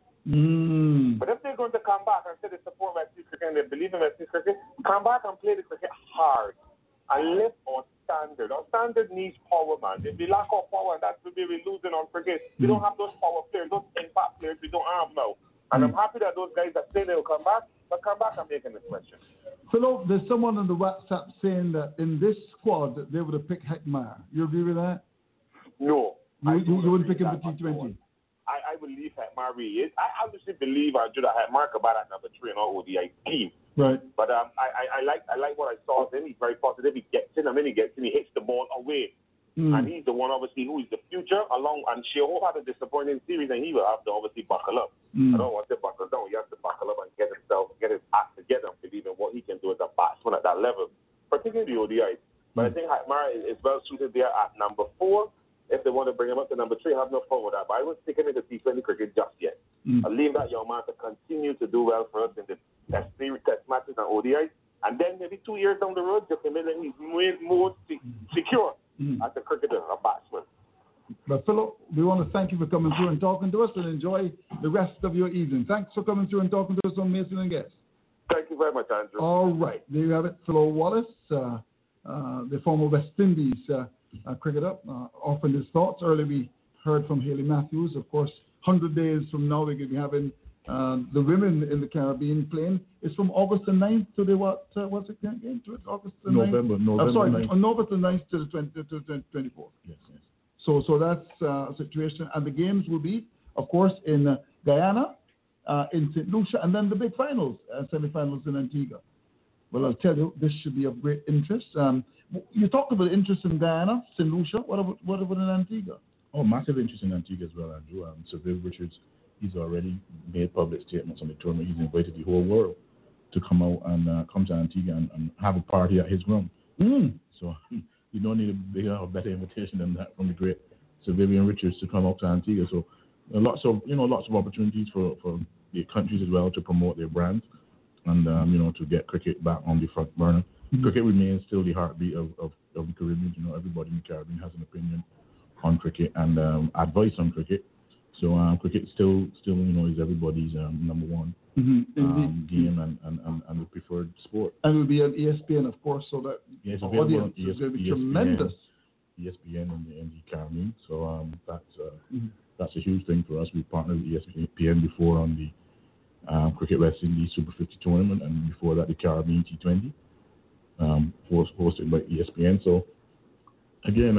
S8: But if they're going to come back and say they support West Indies cricket and they believe in West Indies cricket, come back and play the cricket hard and lift our standard. Our standard needs power, man. If we lack our power, and that's where we're losing on cricket. We don't have those power players, those impact players we don't have now. And I'm happy that those guys that say they'll come back, but come back and make an impression.
S3: Philo, there's someone on the WhatsApp saying that in this squad they would have picked Hekmar. You agree with that?
S8: No.
S3: You wouldn't pick him for T20?
S8: I believe Hekmar really is. I obviously believe Andrew that Hekmar could bat at number 3 in our ODI team.
S3: Right.
S8: But I like what I saw of him. He's very positive. He gets in, and when he gets in, he hits the ball away. And he's the one, obviously, who is the future. And Sheho had a disappointing series, and he will have to obviously buckle up. I don't want to buckle down. He has to buckle up and get his act together, believing what he can do as a batsman at that level, particularly the ODI. But I think Hekmar is well suited there at number 4. If they want to bring him up to number 3, I have no problem with that. But I wouldn't stick him into T20 cricket just yet. I'll leave that young man to continue to do well for us in the test matches and ODI. And then maybe 2 years down the road, just a minute, he's more secure as a cricketer, a batsman.
S3: But Philip, we want to thank you for coming through and talking to us, and enjoy the rest of your evening. Thanks for coming through and talking to us on Mason and Guest.
S8: Thank you very much, Andrew.
S3: All right. There you have it. Philip Wallace, the former West Indies cricketer, offering his thoughts. Earlier we heard from Haley Matthews. Of course, 100 days from now we're going to be having the women in the Caribbean playing. It's from August the 9th to the what's it again? To August the 9th?
S5: November
S3: 9th. On November the 9th to the 24th.
S5: Yes.
S3: So that's a situation. And the games will be, of course, in Guyana, in St. Lucia, and then the big finals, semi-finals in Antigua. Well, I'll tell you, this should be of great interest. You talked about interest in Guyana, St. Lucia. What about in Antigua?
S5: Oh, massive interest in Antigua as well, Andrew. Sir Viv Richards, he's already made public statements on the tournament. He's invited the whole world to come out and come to Antigua and have a party at his ground. So you don't need a bigger or better invitation than that from the great Sir Vivian Richards to come out to Antigua. So lots of opportunities for the countries as well to promote their brands and to get cricket back on the front burner. Cricket remains still the heartbeat of the Caribbean. Everybody in the Caribbean has an opinion on cricket and advice on cricket. So cricket still is everybody's number one game and the preferred sport. And it will be on ESPN, of course, so that the audience is going to be tremendous. ESPN in the Caribbean. So that's a huge thing for us. We partnered with ESPN before on the Cricket West Indies Super 50 tournament, and before that the Caribbean T20, hosted by ESPN. So again,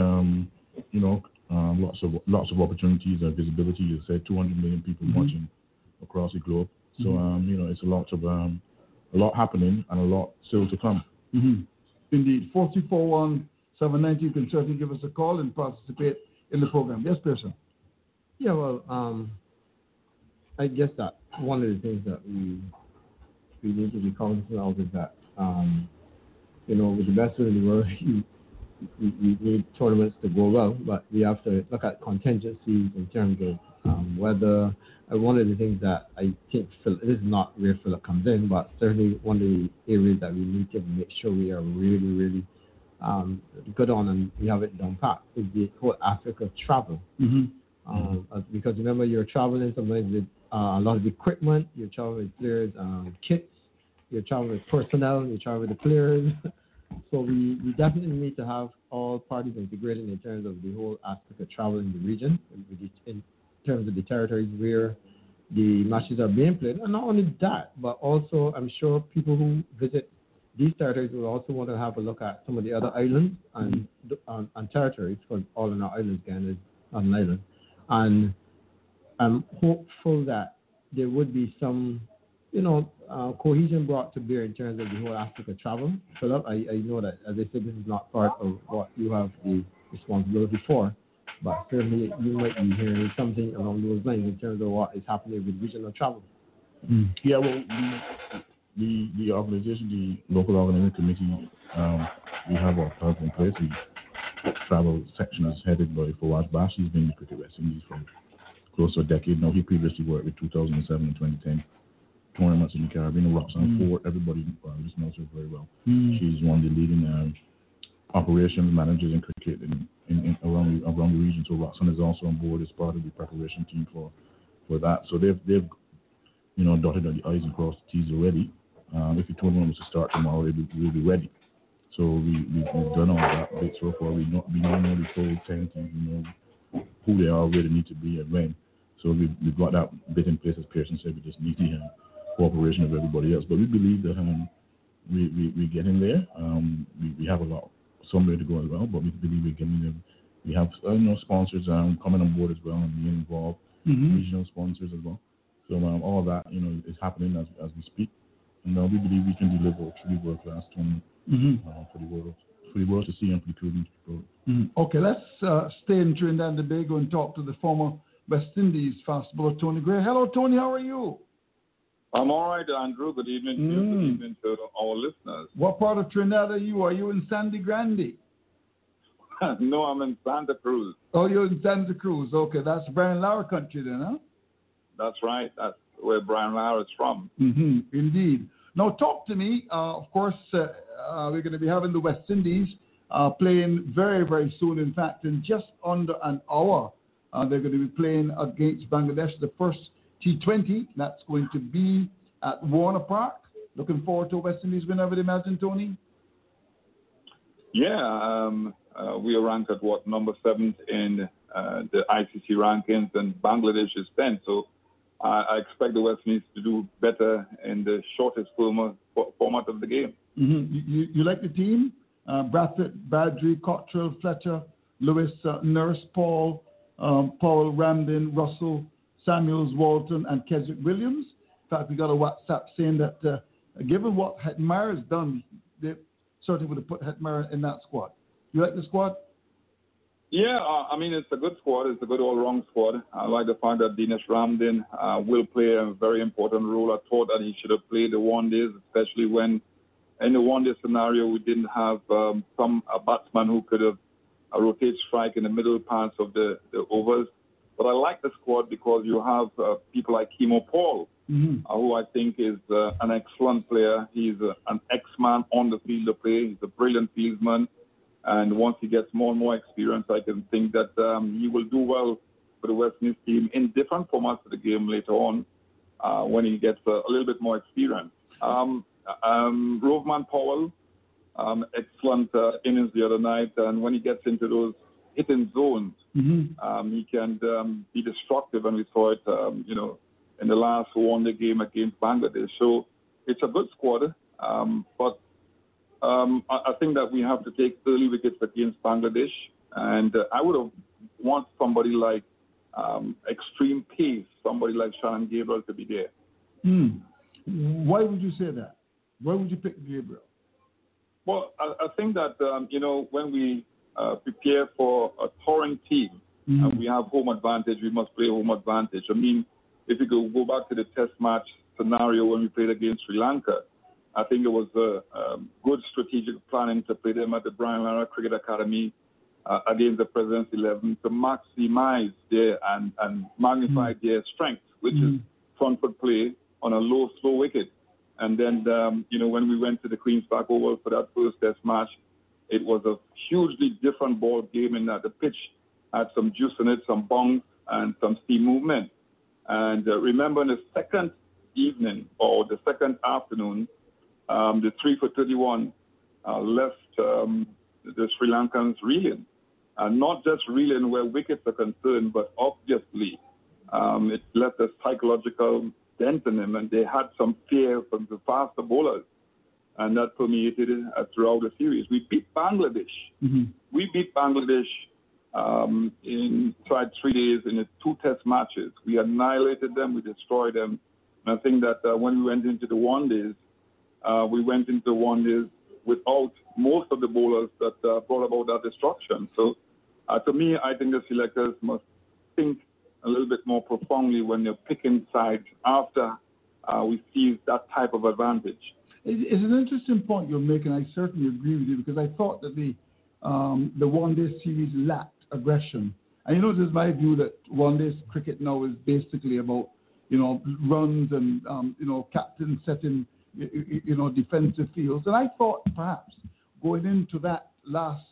S5: lots of opportunities and visibility. You said 200 million people watching across the globe. So it's a lot happening and a lot still to come. Indeed.
S3: 441-790. You can certainly give us a call and participate in the program. Yes, Pearson.
S6: Yeah, well, I guess that one of the things that we need to be cognizant of is that with the best will in the world, you need tournaments to go well, but we have to look at contingencies in terms of weather. One of the things that I think this is not where Philip comes in, but certainly one of the areas that we need to make sure we are really, really good on and we have it down pat is the whole aspect of travel. Because remember, you're traveling sometimes with a lot of equipment, you're traveling with players' kits, you're traveling with personnel, you're traveling with the players. So we definitely need to have all parties integrated in terms of the whole aspect of travel in the region, in terms of the territories where the matches are being played. And not only that, but also I'm sure people who visit these territories will also want to have a look at some of the other islands and territories, because all in our islands again is not an island. And I'm hopeful that there would be some, cohesion brought to bear in terms of the whole aspect of travel. Philip, I know that, as I said, this is not part of what you have the responsibility for, but certainly you might be hearing something along those lines in terms of what is happening with regional travel.
S5: Yeah, well, the organization, the local organizing committee, we have our plans in place. The travel section is headed by Fawaz Bash. He's been in the Cricket West Indies for close to a decade now. He previously worked with 2007 and 2010 tournaments in the Caribbean. Roxanne Ford, everybody knows her very well. She's one of the leading operations managers in cricket around the region. So Roxanne is also on board as part of the preparation team for that. So they've dotted the I's and crossed the T's already. If the tournament was to start tomorrow, we'll be ready. So we've done all that bit so far. We now know the full 10 teams. We know who they are, where they need to be, and when. So we've got that bit in place, as Pearson said. We just need the cooperation of everybody else. But we believe that we're getting there. We have some way to go as well, but we believe we're getting there. We have sponsors coming on board as well and being involved, regional sponsors as well. So all that is happening as we speak, and we believe we can deliver a truly world-class tournament for the world to see and for the Caribbean to go.
S3: Okay, let's stay in Trinidad and Tobago and talk to the former West Indies fast bowler Tony Gray. Hello, Tony. How are you?
S9: I'm all right, Andrew. Good evening to you. Good evening to our listeners.
S3: What part of Trinidad are you? Are you in Sandy Grande?
S9: No, I'm in Santa Cruz.
S3: Oh, you're in Santa Cruz. Okay, that's Brian Lara country then, huh?
S9: That's right. That's where Brian Lara is from.
S3: Indeed. Now, talk to me. Of course, we're going to be having the West Indies playing very, very soon. In fact, in just under an hour, they're going to be playing against Bangladesh, the first T20. That's going to be at Warner Park. Looking forward to a West Indies win, I would imagine, Tony?
S9: Yeah, we are ranked at, number 7th in the ICC rankings, and Bangladesh is 10th. So I expect the West Indies to do better in the shortest format of the game.
S3: You like the team? Bradford, Badri, Cottrell, Fletcher, Lewis, Nurse, Paul, Ramdin, Russell, Samuels, Walton, and Keswick Williams. In fact, we got a WhatsApp saying that given what Hetmeyer has done, they certainly would have put Hetmeyer in that squad. You like the squad?
S9: Yeah, I mean, it's a good squad. It's a good all-round squad. I like the fact that Dinesh Ramdin will play a very important role. I thought that he should have played the one-days, especially when in the one-day scenario we didn't have a batsman who could have rotate strike in the middle parts of the overs. But I like the squad because you have people like Kimo Paul, who I think is an excellent player. He's an ex-man on the field of play. He's a brilliant fieldsman. And once he gets more and more experience, I can think that he will do well for the West Indies team in different formats of the game later on when he gets a little bit more experience. Rovman Powell, excellent innings the other night. And when he gets into those hitting zones, he can be destructive. And we saw it, in the last one-day game against Bangladesh. So it's a good squad. But I think that we have to take early wickets against Bangladesh, and I would have want somebody like extreme pace, somebody like Shannon Gabriel to be there.
S3: Why would you say that? Why would you pick Gabriel?
S9: Well, I think that when we prepare for a touring team and we have home advantage, we must play home advantage. I mean, if you go back to the Test match scenario when we played against Sri Lanka, I think it was good strategic planning to play them at the Brian Lara Cricket Academy against the President's 11 to maximize their and magnify their strength, which is front foot play on a low, slow wicket. And then, when we went to the Queen's Park Oval for that first test match, it was a hugely different ball game in that the pitch had some juice in it, some bounce, and some steam movement. And remember, in the second evening or the second afternoon, the 3 for 31 left the Sri Lankans reeling. Not just reeling where wickets are concerned, but obviously it left a psychological dent in them, and they had some fear from the faster bowlers, and that permeated throughout the series. We beat Bangladesh. We beat Bangladesh in 3 days in the 2 test matches. We annihilated them, we destroyed them. And I think that when we went into the one days without most of the bowlers that brought about that destruction. So to me, I think the selectors must think a little bit more profoundly when they're picking sides after we see that type of advantage.
S3: It's an interesting point you're making. I certainly agree with you, because I thought that the one-day series lacked aggression. And this is my view that one-day cricket now is basically about runs and captain setting defensive fields. And I thought perhaps going into that last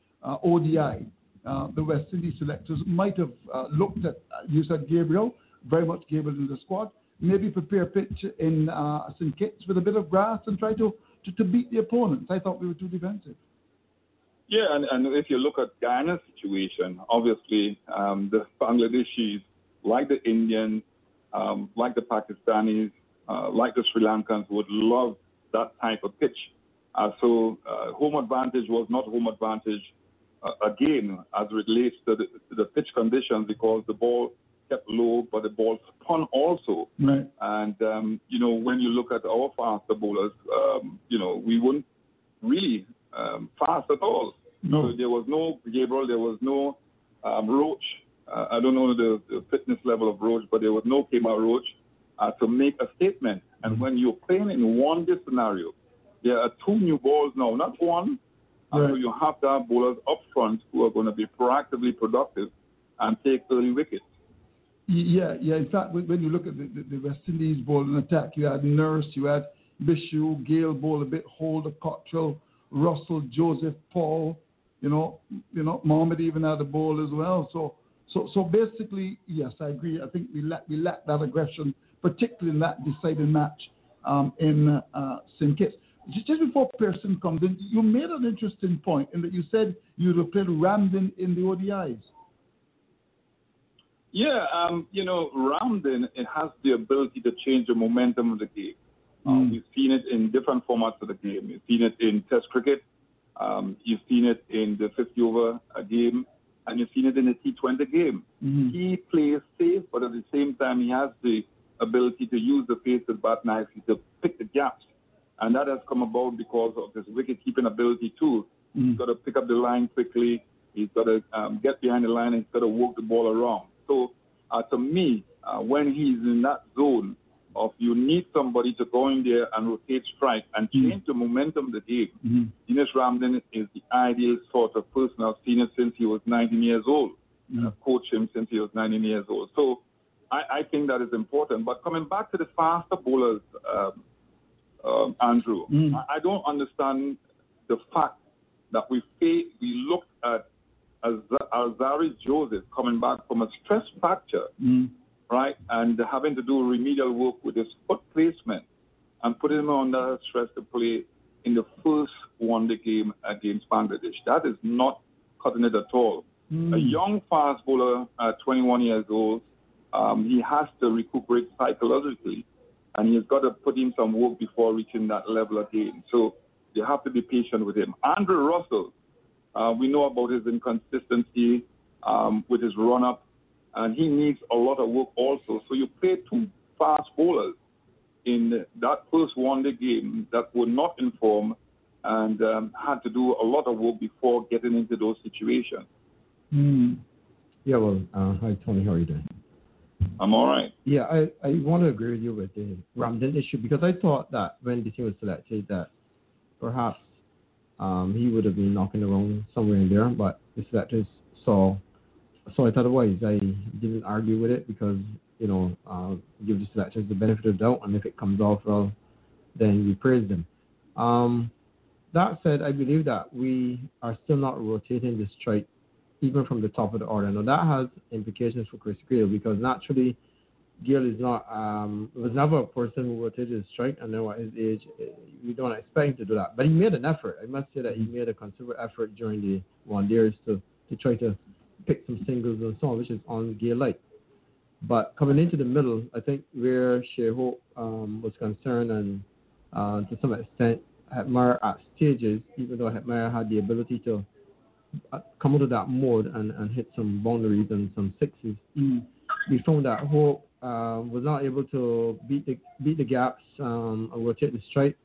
S3: ODI, the West Indies selectors might have looked at, you said Gabriel, very much Gabriel in the squad, maybe prepare a pitch in St. Kitts with a bit of grass and try to beat the opponents. I thought we were too defensive.
S9: Yeah, and if you look at Guyana's situation, obviously the Bangladeshis, like the Indians, like the Pakistanis, like the Sri Lankans, would love that type of pitch. So home advantage was not home advantage again as it relates to the pitch conditions, because the ball kept low, but the ball spun also.
S3: Right.
S9: And, when you look at our faster bowlers, we weren't really fast at all.
S3: No.
S9: So there was no Gabriel, there was no Roach. I don't know the fitness level of Roach, but there was no Kemar Roach to make a statement. And when you're playing in one-day scenario, there are 2 new balls now, not one.
S3: Right.
S9: So you have to have bowlers up front who are going to be proactively productive and take early wickets.
S3: Yeah. In fact, when you look at the West Indies bowling attack, you had Nurse, you had Bishu, Gale bowl a bit, Holder, Cottrell, Russell, Joseph, Paul. Mohammed even had a bowl as well. So basically, yes, I agree. I think we lack that aggression, particularly in that deciding match in St. Kitts. Just before Pearson comes in, you made an interesting point in that you said you would have played Ramden in the ODIs.
S9: Yeah, Ramden, it has the ability to change the momentum of the game. We've seen it in different formats of the game. You've seen it in Test cricket. You've seen it in the 50-over game. And you've seen it in the T20 game. He plays safe, but at the same time, he has the ability to use the pace of bat nicely to pick the gaps. And that has come about because of his wicket-keeping ability, too. He's got to pick up the line quickly. He's got to get behind the line, and he's got to work the ball around. So, to me, when he's in that zone of you need somebody to go in there and rotate strike and change the momentum of the game, Dinesh Ramden is the ideal sort of person. I've seen it since he was 19 years old. I've coached him since he was 19 years old. So I think that is important. But coming back to the faster bowlers, Andrew, I don't understand the fact that we looked at Alzarri Joseph coming back from a stress fracture, right, and having to do remedial work with his foot placement and putting him under stress to play in the first one-day game against Bangladesh. That is not cutting it at all. A young fast bowler at 21 years old, he has to recuperate psychologically, and he's got to put in some work before reaching that level again. So you have to be patient with him. Andrew Russell, we know about his inconsistency with his run-up, and he needs a lot of work also. So you play 2 fast bowlers in that first one-day game that were not informed and had to do a lot of work before getting into those situations.
S6: Yeah, well, hi, Tony, how are you doing?
S9: I'm all right.
S6: Yeah, I want to agree with you with the Ramden issue because I thought that when the team was selected that perhaps he would have been knocking around somewhere in there, but the selectors saw it otherwise. I didn't argue with it because, give the selectors the benefit of the doubt, and if it comes off well, then we praise them. That said, I believe that we are still not rotating the strike even from the top of the order. Now, that has implications for Chris Gayle because naturally, Gayle is not was never a person who rotated the strike, and now at his age, we don't expect him to do that. But he made an effort. I must say that he made a considerable effort during the one-days to try to pick some singles and so on, which is on Gayle-like. But coming into the middle, I think where Shea Hope was concerned, and to some extent, Hetmyer at stages, even though Hetmyer had the ability to come out of that mode and hit some boundaries and some sixes, we found that Hope was not able to beat the gaps or rotate the strike.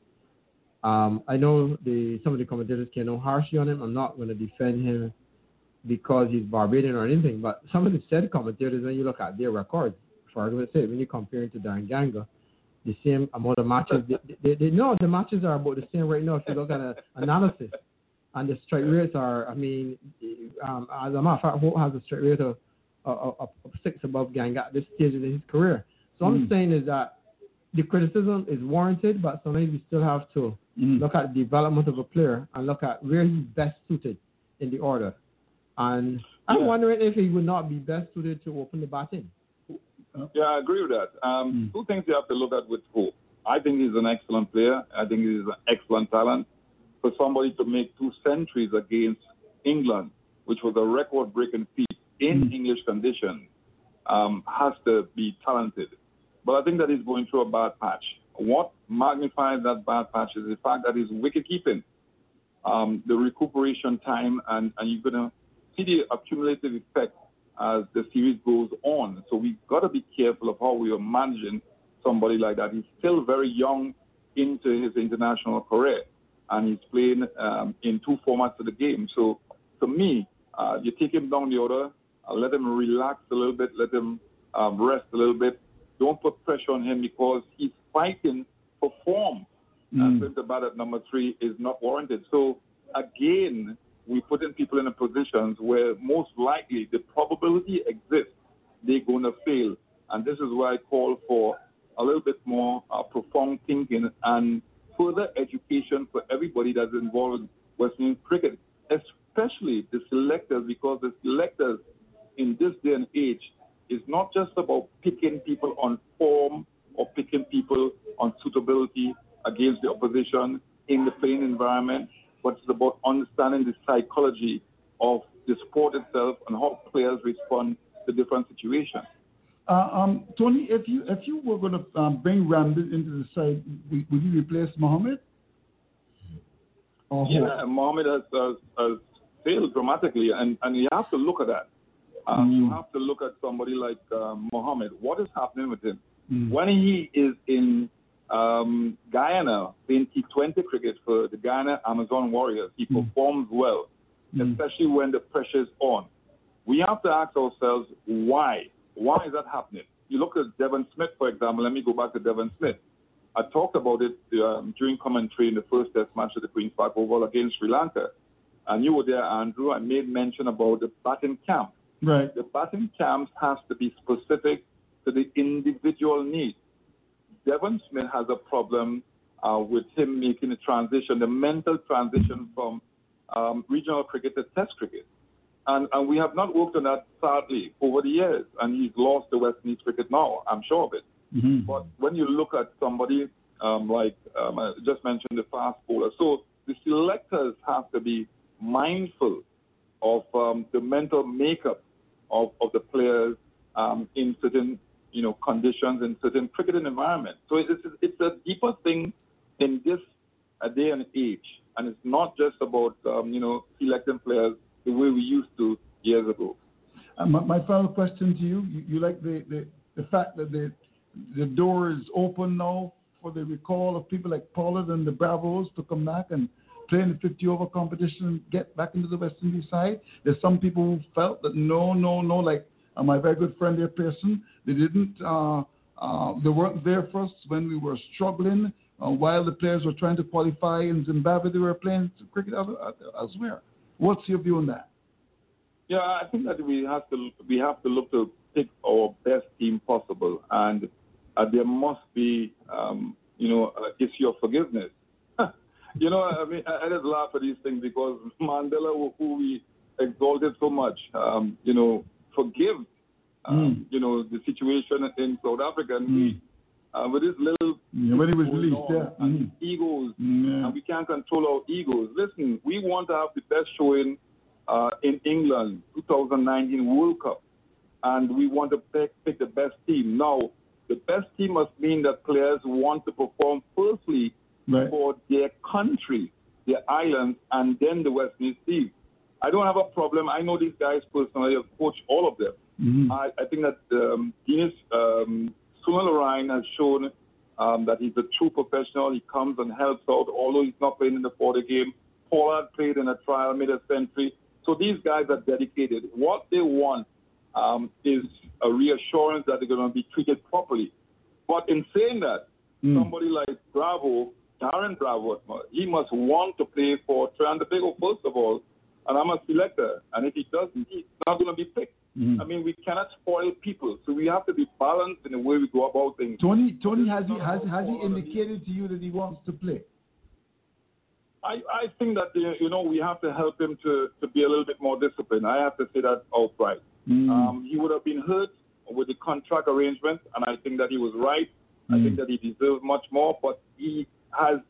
S6: I know some of the commentators came out harshly on him. I'm not going to defend him because he's Barbadian or anything, but some of the said commentators, when you look at their records, for argument's sake, when you compare it to Darren Ganga, the same amount of matches, the matches are about the same right now if you look at an analysis. And the strike rates are, as a matter of fact, Hope has a strike rate of 6 above Ganga at this stage in his career. So I'm saying is that the criticism is warranted, but sometimes we still have to look at the development of a player and look at where he's best suited in the order. And I'm wondering if he would not be best suited to open the batting.
S9: Yeah, I agree with that. Two things you have to look at with Hope. I think he's an excellent player. I think he's an excellent talent. For somebody to make 2 centuries against England, which was a record-breaking feat in English conditions, has to be talented. But I think that he's going through a bad patch. What magnifies that bad patch is the fact that his wicket-keeping, the recuperation time, and you're going to see the accumulative effect as the series goes on. So we've got to be careful of how we are managing somebody like that. He's still very young into his international career, and he's playing in 2 formats of the game. So to me, you take him down the order, let him relax a little bit, let him rest a little bit. Don't put pressure on him because he's fighting for form. And to bat at number 3 is not warranted. So again, we putting people in a positions where most likely the probability exists they're going to fail. And this is why I call for a little bit more profound thinking and further education for everybody that's involved in West Indian cricket, especially the selectors, because the selectors in this day and age is not just about picking people on form or picking people on suitability against the opposition in the playing environment, but it's about understanding the psychology of the sport itself and how players respond to different situations.
S3: Tony, if you were going to bring Ramden into the side, would you replace Mohammed?
S9: Yeah, Mohammed has failed dramatically, and you have to look at that. You have to look at somebody like Mohammed. What is happening with him? When he is in Guyana playing T20 cricket for the Guyana Amazon Warriors, he performs well, especially when the pressure is on. We have to ask ourselves why. Why is that happening? You look at Devon Smith, for example. Let me go back to Devon Smith. I talked about it during commentary in the first test match of the Queen's Park Oval against Sri Lanka. And you were there, Andrew. I made mention about the batting camp.
S3: Right.
S9: The batting camps has to be specific to the individual needs. Devon Smith has a problem with him making the transition, the mental transition from regional cricket to test cricket. And we have not worked on that, sadly, over the years. And he's lost the West Indies cricket now, I'm sure of it. But when you look at somebody like I just mentioned the fast bowler, so the selectors have to be mindful of the mental makeup of the players in certain conditions, in certain cricketing environments. So it's a deeper thing in this day and age. And it's not just about, selecting players the way we used to years ago.
S3: My final question to you, you like the fact that the door is open now for the recall of people like Pollard and the Bravos to come back and play in the 50-over competition and get back into the West Indies side? There's some people who felt that no, like my very good friend there, Pearson. They didn't. They weren't there for us when we were struggling. While the players were trying to qualify in Zimbabwe, they were playing cricket elsewhere. What's your view on that?
S9: Yeah, I think that we have to look to pick our best team possible, and there must be issue of forgiveness. I mean, I just laugh at these things because Mandela, who we exalted so much, forgive the situation in South Africa, and with this little
S3: when he was released,
S9: and egos, and we can't control our egos. Listen, we want to have the best showing in England, 2019 World Cup, and we want to pick the best team. Now, the best team must mean that players want to perform firstly for their country, their islands, and then the West Indies team. I don't have a problem. I know these guys personally. I've coached all of them.
S3: Mm-hmm.
S9: I think that Dinesh Sunil Ryan has shown that he's a true professional. He comes and helps out, although he's not playing in the 40 game. Pollard played in a trial, made a century. So these guys are dedicated. What they want is a reassurance that they're going to be treated properly. But in saying that, somebody like Darren Bravo, he must want to play for Trinidad and Tobago first of all, and I'm a selector. And if he doesn't, he's not going to be picked. I mean, we cannot spoil people, so we have to be balanced in the way we go about things.
S3: Tony, has he indicated to you that he wants to play?
S9: I think that we have to help him to be a little bit more disciplined. I have to say that outright. He would have been hurt with the contract arrangement, and I think that he was right. I think that he deserves much more, but he has,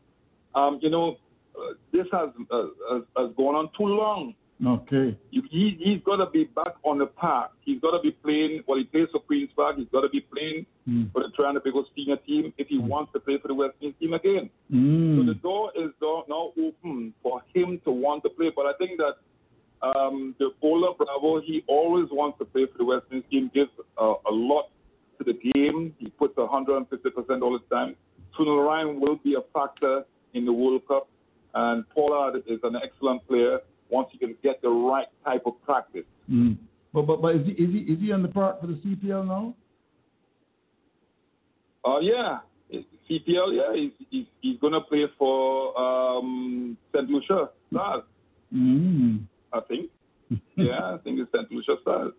S9: this has gone on too long.
S3: Okay.
S9: He's got to be back on the path. He's got to be playing. He plays for Queen's Park. He's got to be playing for the Trinidad and Tobago senior team if he wants to play for the West Indies team again. So the door is now open for him to want to play. But I think that the bowler Bravo, he always wants to play for the West Indies team. Gives a lot to the game. He puts 150% all the time. Sunil Ryan will be a factor in the World Cup, and Pollard is an excellent player once he can get the right type of practice.
S3: But is he on the park for the CPL now?
S9: Yeah, CPL. Yeah, he's going to play for St. Lucia Stars. I think. Yeah, I think it's St. Lucia Stars.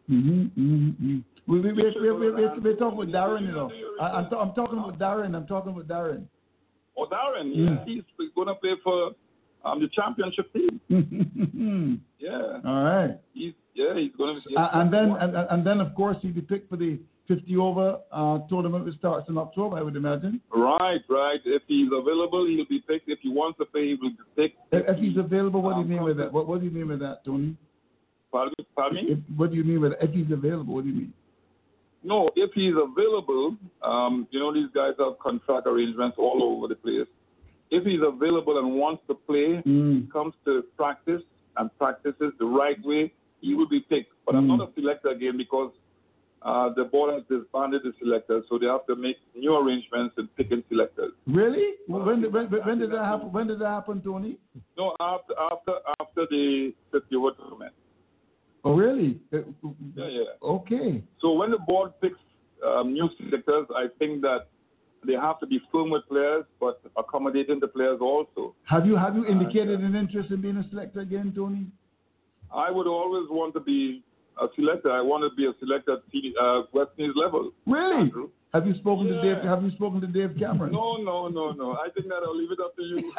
S3: We're talking with Darren, you know. I'm talking with Darren.
S9: Oh, Darren, yeah, he's going to play for the championship team. Yeah.
S3: All right.
S9: He's going to be.
S3: And then of course he'll be picked for the 50 over tournament which starts in October, I would imagine.
S9: Right. If he's available, he'll be picked. If he wants to play, he will be picked.
S3: If he's available, what do you mean with that? What do you mean with that, Tony?
S9: Pardon me?
S3: What do you mean with that? If he's available, what do you mean?
S9: No, if he's available, these guys have contract arrangements all over the place. If he's available and wants to play, comes to practice and practices the right way, he will be picked. But I'm not a selector again because the board has disbanded the selectors, so they have to make new arrangements in picking selectors.
S3: Really? When did that happen? When did that happen, Tony?
S9: No, after the 50 over tournament.
S3: Oh, really?
S9: Yeah.
S3: Okay.
S9: So when the board picks new selectors, I think that they have to be firm with players, but accommodating the players also.
S3: Have you indicated an interest in being a selector again, Tony?
S9: I would always want to be a selector. I want to be a selector at West Indies level.
S3: Really?
S9: Andrew.
S3: Have you spoken to Dave? Have you spoken to Dave Cameron?
S9: No. I think that I'll leave it up to you.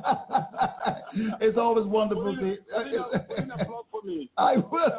S3: It's always wonderful to.
S9: Put in a plug for me.
S3: I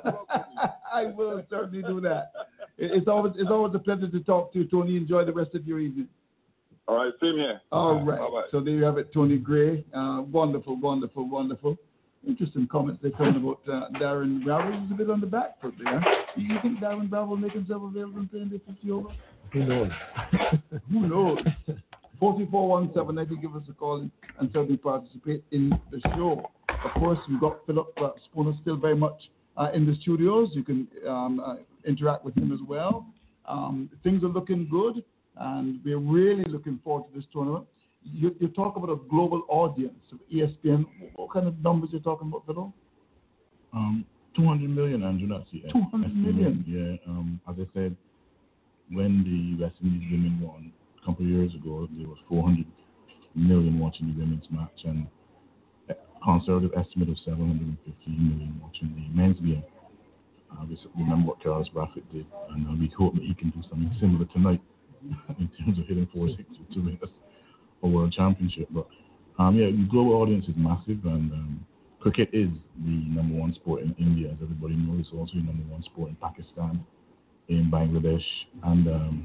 S3: will certainly do that. It's always a pleasure to talk to you, Tony. Enjoy the rest of your evening.
S9: All right, same here.
S3: All right.
S9: Bye-bye.
S3: So there you have it, Tony Gray. Wonderful. Interesting comments they're talking about Darren Bravo. He's a bit on the back foot there. Do you think Darren Bravo will make himself available and play in the 50 over?
S6: Who knows?
S3: Who knows? 4417, give us a call and certainly participate in the show. Of course, we've got Philip Spooner still very much in the studios. You can interact with him as well. Things are looking good, and we're really looking forward to this tournament. You talk about a global audience of ESPN. What kind of numbers you're talking about, Phil?
S5: 200 million, Andrew. That's the
S3: 200 million.
S5: Yeah. As I said, when the West Indies women won a couple of years ago, there was 400 million watching the women's match, and a conservative estimate of 750 million watching the men's game. We remember what Carlos Brathwaite did, and we hope that he can do something similar tonight in terms of hitting 460 to win us a world championship. But the global audience is massive, and cricket is the number one sport in India, as everybody knows. It's also the number one sport in Pakistan, in Bangladesh, and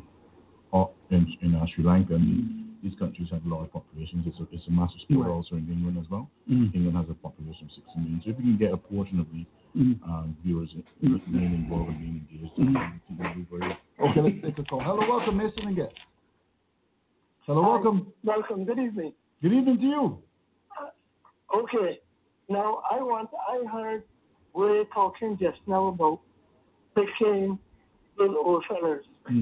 S5: in Sri Lanka. And these countries have large populations. It's a massive sport also in England as well. England has a population of 6 million. So if we can get a portion of these viewers being involved and being engaged,
S3: Okay, let's take a call. Hello, welcome, Mason and guest. Hello, welcome.
S10: Welcome. Good evening.
S3: Good evening to you.
S10: Okay. Now, I heard Ray talking just now about picking those old fellas.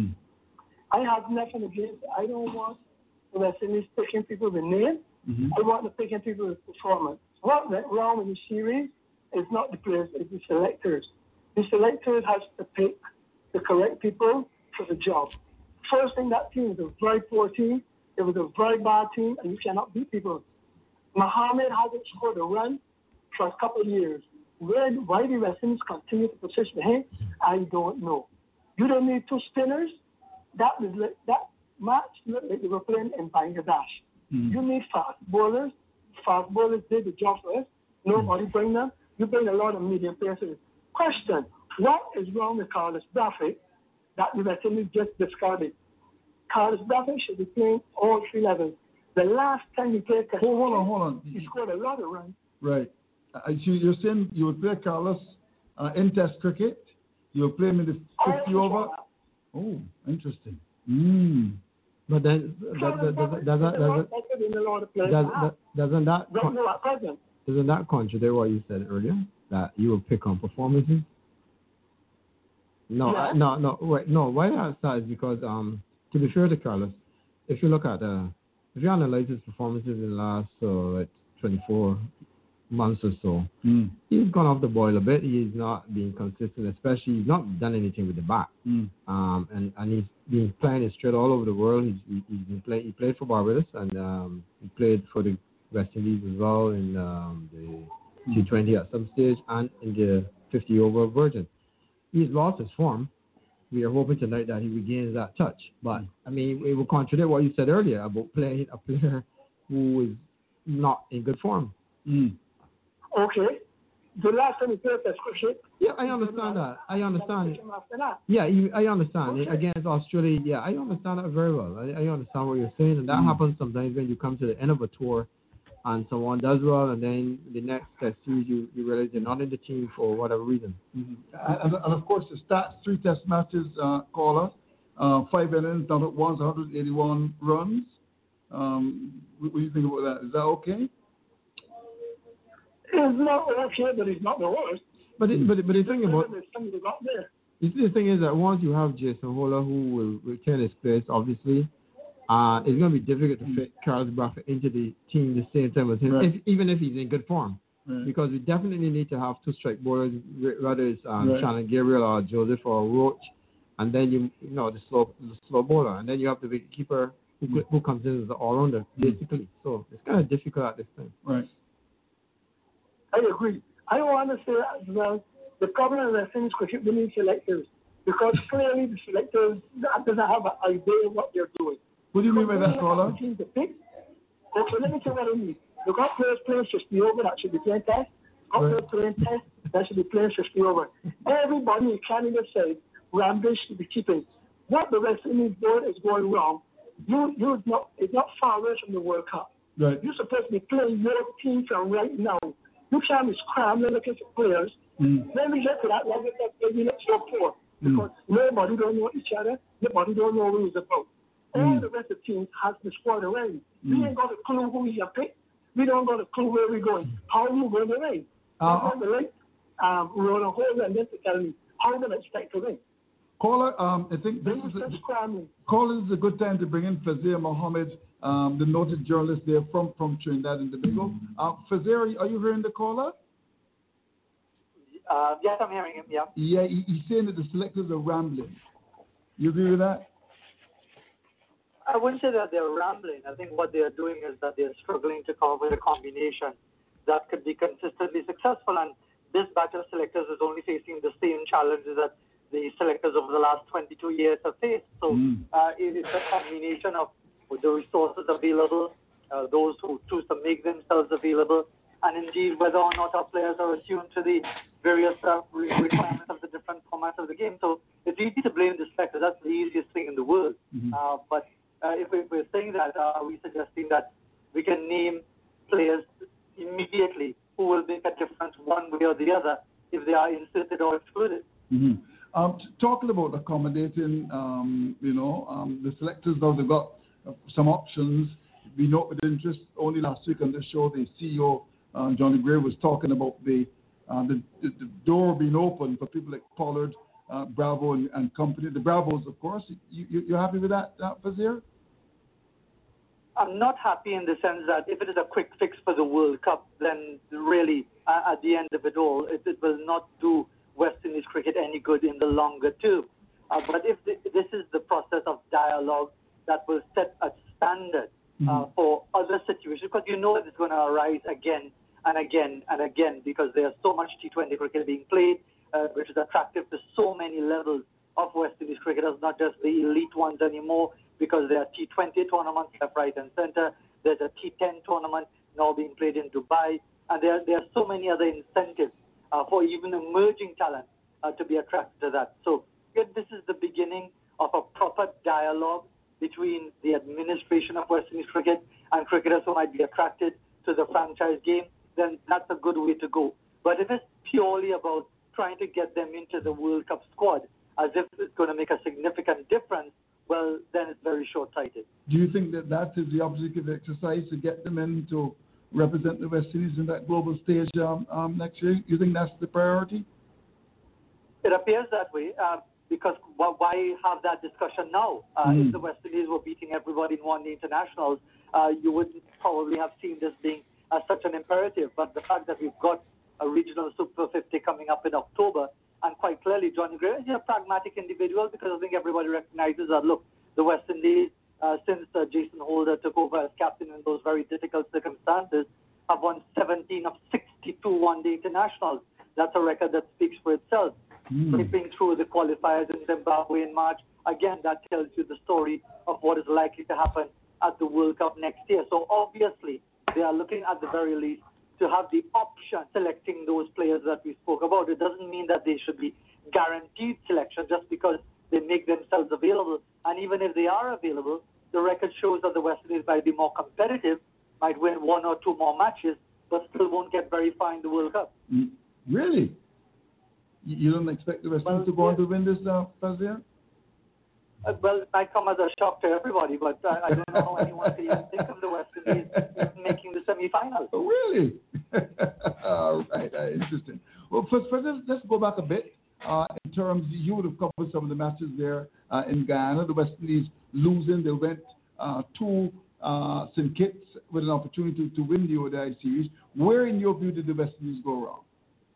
S10: I have nothing against. I don't want the West Indies picking people with name. I want the picking people with performance. What went wrong in the series is not the players, it's the selectors. The selectors have to pick the correct people for the job. First thing, that team is a very poor team. It was a very bad team, and you cannot beat people. Mohammed hasn't scored a run for a couple of years. Why the West Indies continue to position him, I don't know. You don't need two spinners. That match looked like they were playing in Bangladesh. You need fast bowlers. Fast bowlers did the job for us. Nobody bring them. You bring a lot of medium players. Question, what is wrong with Carlos Brathwaite that the West Indies just discarded? Carlos Brathwaite should be playing all 3 levels. The last time he played...
S3: Hold on.
S10: He scored a lot of runs.
S3: Right. So you're saying you would play Carlos in Test cricket? You'll play him in the 50 over? Oh, interesting.
S6: But then doesn't that contradict what you said earlier, that you will pick on performances? No. Why I start is because to be fair to Carlos, if you look at if you analyze his performances in the last 24 months or so, he's gone off the boil a bit. He's not being consistent, especially he's not done anything with the bat. And he's been playing it straight all over the world. He's been playing. He played for Barbados, and he played for the West Indies as well in the T20 at some stage, and in the 50 over Virgin. He's lost his form. We are hoping tonight that he regains that touch. But I mean, it will contradict what you said earlier about playing a player who is not in good form.
S10: Okay. The last time he played Test cricket.
S6: Yeah, I understand that. I understand. Yeah, I understand. Okay. Against Australia, yeah, I understand that very well. I understand what you're saying, and that happens sometimes when you come to the end of a tour and someone does well, and then the next Test series you realize they're not in the team for whatever reason.
S3: And of course, the stats: 3 Test matches, caller, 5 innings, not at once, 181 runs. What do you think about that? Is that okay?
S10: It's not okay, but it's not the worst.
S6: But the thing about the thing is that once you have Jason Holder, who will return his place, obviously, it's going to be difficult to fit Carlos Brathwaite into the team the same time as him, even if he's in good form. Because we definitely need to have 2 strike bowlers, whether it's Shannon Gabriel or Joseph or Roach, and then you know the slow bowler, and then you have the wicketkeeper who comes in as the all-rounder, basically. So it's kind of difficult at this time.
S3: Right.
S10: I agree. I want to say as well, the problem with West Indies cricket, we need selectors, because clearly the selectors doesn't have an idea of what they're doing.
S3: What do you mean by that, caller?
S10: Okay, let me tell you what I mean. You've got players playing 50 over that should be playing Test. Players playing Test that should be playing 50 over. Everybody in Canada said Rambish should be keeping. What the West Indies board is going wrong, it's not far away from the World Cup.
S3: Right.
S10: You're supposed to be playing your team from right now. You can't be scrambling looking for players. When we get to that level, we look so poor. Because nobody don't know each other. Nobody don't know who is about. All the rest of the teams has the squad already. We ain't got a clue who we are picked. We don't got a clue where we're going. How are you going to win? We're on a hold and then to tell me how do I expect to win.
S3: Caller, I think this is a good time to bring in Fazir Mohammed, the noted journalist there from Trinidad and Tobago. Fazir, are you hearing the caller?
S11: Yes, I'm hearing him, yeah.
S3: Yeah, he's saying that the selectors are rambling. You agree with that?
S11: I wouldn't say that they're rambling. I think what they're doing is that they're struggling to come up with a combination that could be consistently successful. And this batch of selectors is only facing the same challenges that the selectors over the last 22 years have faced. So it is a combination of the resources available, those who choose to make themselves available, and indeed whether or not our players are attuned to the various requirements of the different formats of the game. So it's easy to blame the selectors. That's the easiest thing in the world. But if we're saying that, are we suggesting that we can name players immediately who will make a difference one way or the other if they are inserted or excluded?
S3: Talking about accommodating, the selectors now, they've got some options. We note with interest only last week on this show, the CEO, Johnny Gray, was talking about the door being open for people like Pollard, Bravo and company. The Bravos, of course. You're happy with that, Fazir?
S11: I'm not happy in the sense that if it is a quick fix for the World Cup, then really, at the end of it all, it will not do West Indies cricket any good in the longer term. But if this is the process of dialogue that will set a standard for other situations, because you know it's going to arise again and again and again, because there's so much T20 cricket being played, which is attractive to so many levels of West Indies cricketers, not just the elite ones anymore, because there are T20 tournaments left, right, and center. There's a T10 tournament now being played in Dubai, and there are so many other incentives for even emerging talent to be attracted to that. So if this is the beginning of a proper dialogue between the administration of West Indies cricket and cricketers who might be attracted to the franchise game, then that's a good way to go. But if it's purely about trying to get them into the World Cup squad as if it's going to make a significant difference, well, then it's very short-sighted.
S3: Do you think that is the objective exercise, to get them in to represent the West Indies in that global stage next year? You think that's the priority?
S11: It appears that way, because why have that discussion now? If the West Indies were beating everybody in one-day internationals, you would probably have seen this being such an imperative. But the fact that we've got a regional Super 50 coming up in October, and quite clearly Johnny Gray is a pragmatic individual, because I think everybody recognizes that, look, the West Indies, since Jason Holder took over as captain in those very difficult circumstances, have won 17 of 62 one-day internationals. That's a record that speaks for itself. Slipping through the qualifiers in Zimbabwe in March, again, that tells you the story of what is likely to happen at the World Cup next year. So obviously, they are looking at the very least to have the option selecting those players that we spoke about. It doesn't mean that they should be guaranteed selection just because they make themselves available. And even if they are available, the record shows that the West Indies might be more competitive, might win one or two more matches, but still won't get very far in the World Cup.
S3: Really? You don't expect the West Indies to go on to win this, Fazia?
S11: Well, it might come as a shock to everybody, but I don't know how anyone can even think of the West Indies making the semi-finals.
S3: Oh, really? All right, interesting. Well, first, let's go back a bit. In terms, you would have covered some of the matches there in Guyana. The West Indies losing, they went to St. Kitts with an opportunity to win the ODI series. Where, in your view, did the West Indies go wrong?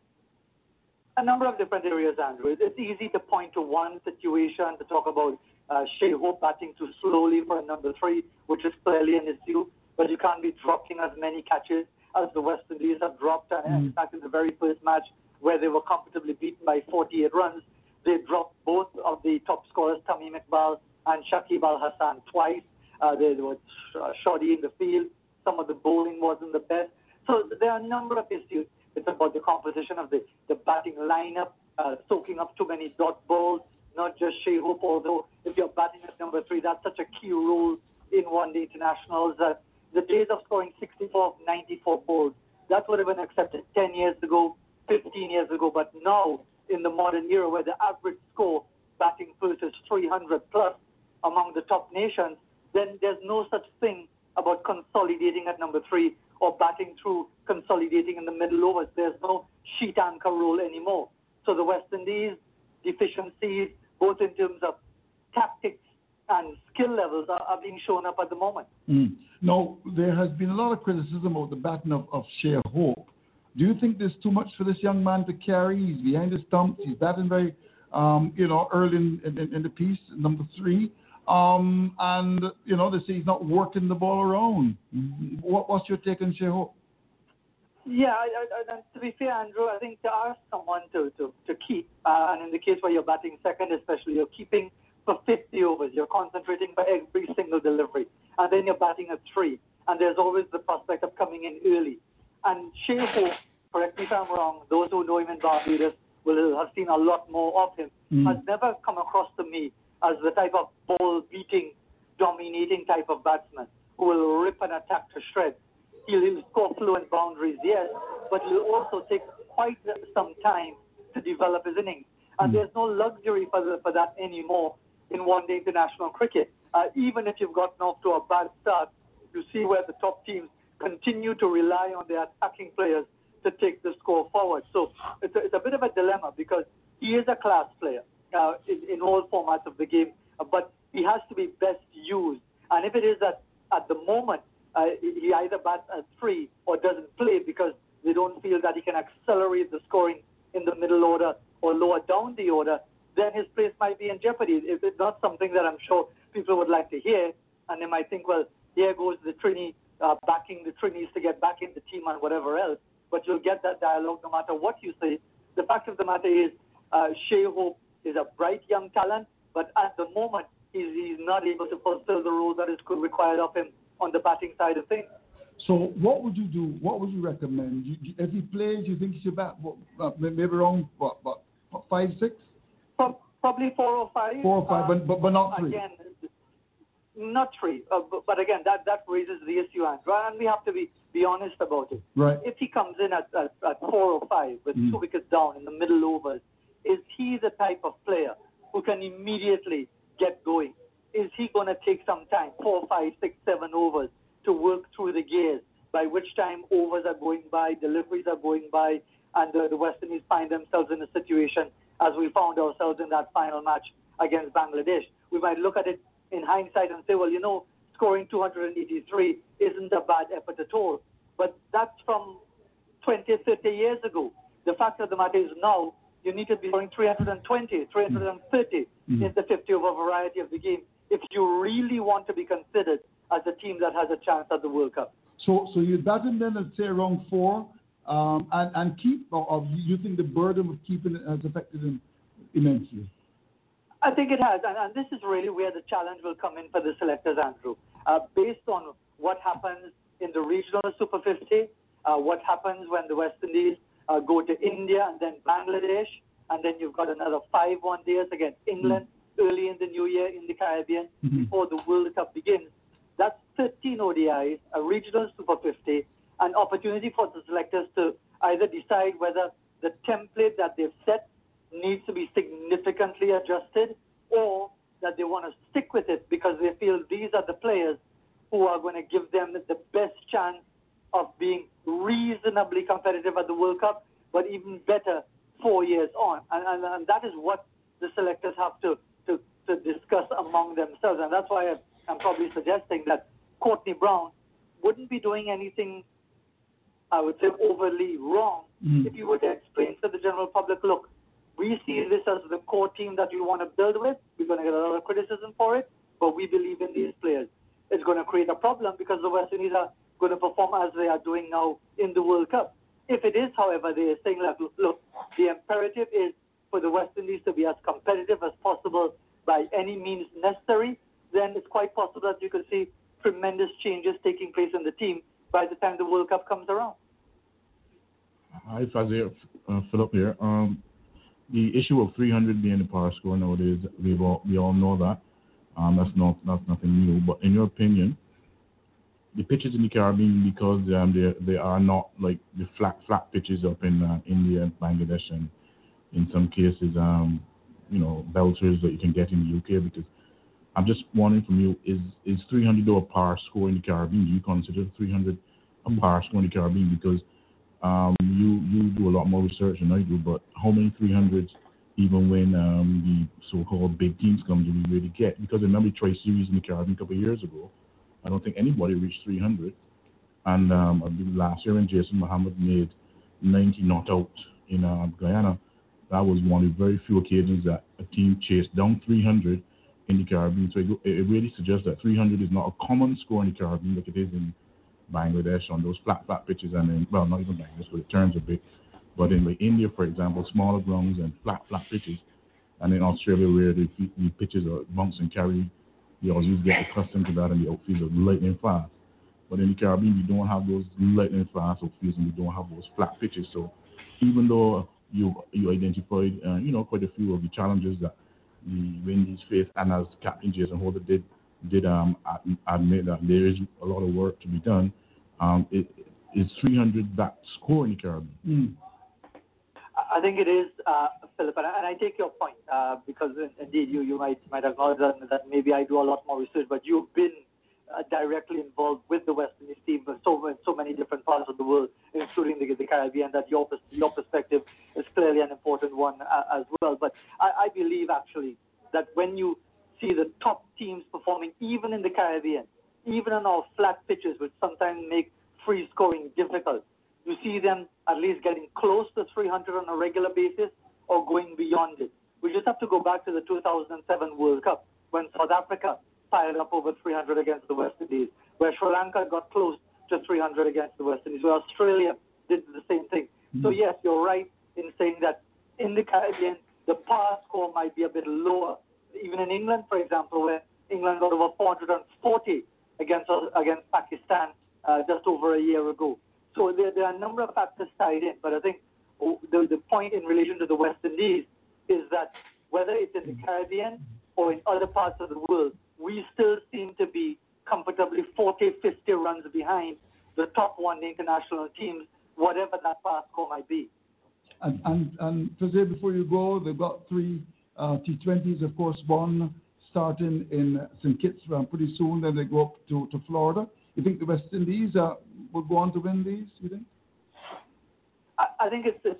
S11: A number of different areas, Andrew. It's easy to point to one situation to talk about Shai Hope batting too slowly for a number 3, which is clearly an issue, but you can't be dropping as many catches as the West Indies have dropped. And in fact, in the very first match where they were comfortably beaten by 48 runs, they dropped both of the top scorers, Tamim Iqbal and Shakib Al Hassan, twice. They were shoddy in the field. Some of the bowling wasn't the best. So there are a number of issues. It's about the composition of the batting lineup, soaking up too many dot balls, not just Shai Hope, although if you're batting at number 3, that's such a key role in one-day internationals. The days of scoring 64 of 94 balls, that would have been accepted 10 years ago, 15 years ago, but now in the modern era where the average score batting first is 300 plus among the top nations, then there's no such thing about consolidating at number 3 or batting through consolidating in the middle overs. There's no sheet anchor role anymore. So the West Indies deficiencies, both in terms of tactics and skill levels, are being shown up at the moment.
S3: Now, there has been a lot of criticism of the batting of Shai Hope, Do you think there's too much for this young man to carry? He's behind the stumps. He's batting very, early in the piece, number 3. And, they say he's not working the ball around. What's your take on Shai Hope?
S11: Yeah, and to be fair, Andrew, I think to ask someone to keep, and in the case where you're batting second especially, you're keeping for 50 overs. You're concentrating for every single delivery. And then you're batting at 3. And there's always the prospect of coming in early. And Shai Hope, correct me if I'm wrong, those who know him in Barbados will have seen a lot more of him, has never come across to me as the type of ball-beating, dominating type of batsman who will rip an attack to shreds. He'll score fluent boundaries, yes, but he'll also take quite some time to develop his innings. And there's no luxury for that anymore in one-day international cricket. Even if you've gotten off to a bad start, you see where the top teams continue to rely on their attacking players to take the score forward. So it's a bit of a dilemma because he is a class player in all formats of the game, but he has to be best used. And if it is that at the moment he either bats at 3 or doesn't play because they don't feel that he can accelerate the scoring in the middle order or lower down the order, then his place might be in jeopardy. It's not something that I'm sure people would like to hear, and they might think, well, here goes the Trini backing the Trinis to get back in the team and whatever else. But you'll get that dialogue no matter what you say. The fact of the matter is Shai Hope is a bright young talent, but at the moment he's not able to fulfill the role that is required of him on the batting side of things.
S3: So what would you do? What would you recommend? If he plays, you think he should bat maybe around 5, 6?
S11: Probably 4 or 5.
S3: 4 or 5, but not 3.
S11: Again, not 3. But again, that raises the issue, Andrew, and we have to be honest about it.
S3: Right.
S11: If he comes in at 4 or 5 with 2 wickets down in the middle overs, is he the type of player who can immediately get going? Is he going to take some time, 4, 5, 6, 7 overs, to work through the gears, by which time overs are going by, deliveries are going by, and the West Indies find themselves in a situation as we found ourselves in that final match against Bangladesh? We might look at it in hindsight and say, well, scoring 283 isn't a bad effort at all. But that's from 20, 30 years ago. The fact of the matter is now you need to be scoring 320, 330 in the 50-over variety of the game if you really want to be considered as a team that has a chance at the World Cup.
S3: So you bat him then at say around 4 and keep, or you think the burden of keeping it has affected him immensely?
S11: I think it has, and this is really where the challenge will come in for the selectors, Andrew. Based on what happens in the regional Super 50, what happens when the West Indies go to India and then Bangladesh, and then you've got another 5 one-days against England early in the new year in the Caribbean before the World Cup begins. That's 13 ODIs, a regional Super 50, an opportunity for the selectors to either decide whether the template that they've set needs to be significantly adjusted, or that they want to stick with it because they feel these are the players who are going to give them the best chance of being reasonably competitive at the World Cup, but even better 4 years on. And that is what the selectors have to discuss among themselves. And that's why I'm probably suggesting that Courtney Brown wouldn't be doing anything, I would say, overly wrong if you were to explain to the general public, look, we see this as the core team that we want to build with. We're going to get a lot of criticism for it, but we believe in these players. It's going to create a problem because the West Indies are going to perform as they are doing now in the World Cup. If it is, however, they are saying, like, look, the imperative is for the West Indies to be as competitive as possible by any means necessary, then it's quite possible that you could see tremendous changes taking place in the team by the time the World Cup comes around.
S5: Hi, Fazir, Philip here. The issue of 300 being the power score nowadays, we all know that. That's nothing new. But in your opinion, the pitches in the Caribbean, because they are not like the flat pitches up in India and Bangladesh, and in some cases, belters that you can get in the UK. Because I'm just wondering from you, is 300 a power score in the Caribbean? Do you consider 300 a power score in the Caribbean? Because you do a lot more research than I do, but how many 300s, even when the so-called big teams come, do we really get? Because I remember the Tri-Series in the Caribbean a couple of years ago, I don't think anybody reached 300. And I believe last year when Jason Mohammed made 90 not out in Guyana. That was one of the very few occasions that a team chased down 300 in the Caribbean. So it really suggests that 300 is not a common score in the Caribbean like it is in Bangladesh on those flat pitches, and then, well, not even Bangladesh, but it turns a bit. But in like India, for example, smaller grounds and flat pitches, and in Australia where the pitches are bounce and carry, the Aussies get accustomed to that, and the outfields are lightning fast. But in the Caribbean, we don't have those lightning fast outfields, and we don't have those flat pitches. So even though you identified, quite a few of the challenges that the Windies face, and as Captain Jason Holder did admit that there is a lot of work to be done, it is 300 that score in the Caribbean.
S11: I think it is, Philip, and I take your point because indeed you might acknowledge that maybe I do a lot more research, but you've been directly involved with the West Indies team in so many different parts of the world, including the Caribbean, that your perspective is clearly an important one as well. But I believe actually that when you see the top teams performing even in the Caribbean, even on our flat pitches, which sometimes make free scoring difficult, you see them at least getting close to 300 on a regular basis or going beyond it. We just have to go back to the 2007 World Cup when South Africa fired up over 300 against the West Indies, where Sri Lanka got close to 300 against the West Indies, where Australia did the same thing. So yes, you're right in saying that in the Caribbean, the par score might be a bit lower. Even in England, for example, where England got over 440 against Pakistan just over a year ago. So there are a number of factors tied in, but I think the point in relation to the West Indies is that whether it's in the Caribbean or in other parts of the world, we still seem to be comfortably 40, 50 runs behind the top one international teams, whatever that par score might be.
S3: And Jose, before you go, they've got 3 T20s, of course, one starting in St. Kitts pretty soon, then they go up to Florida. You think the West Indies will go on to win these, you think?
S11: I think it's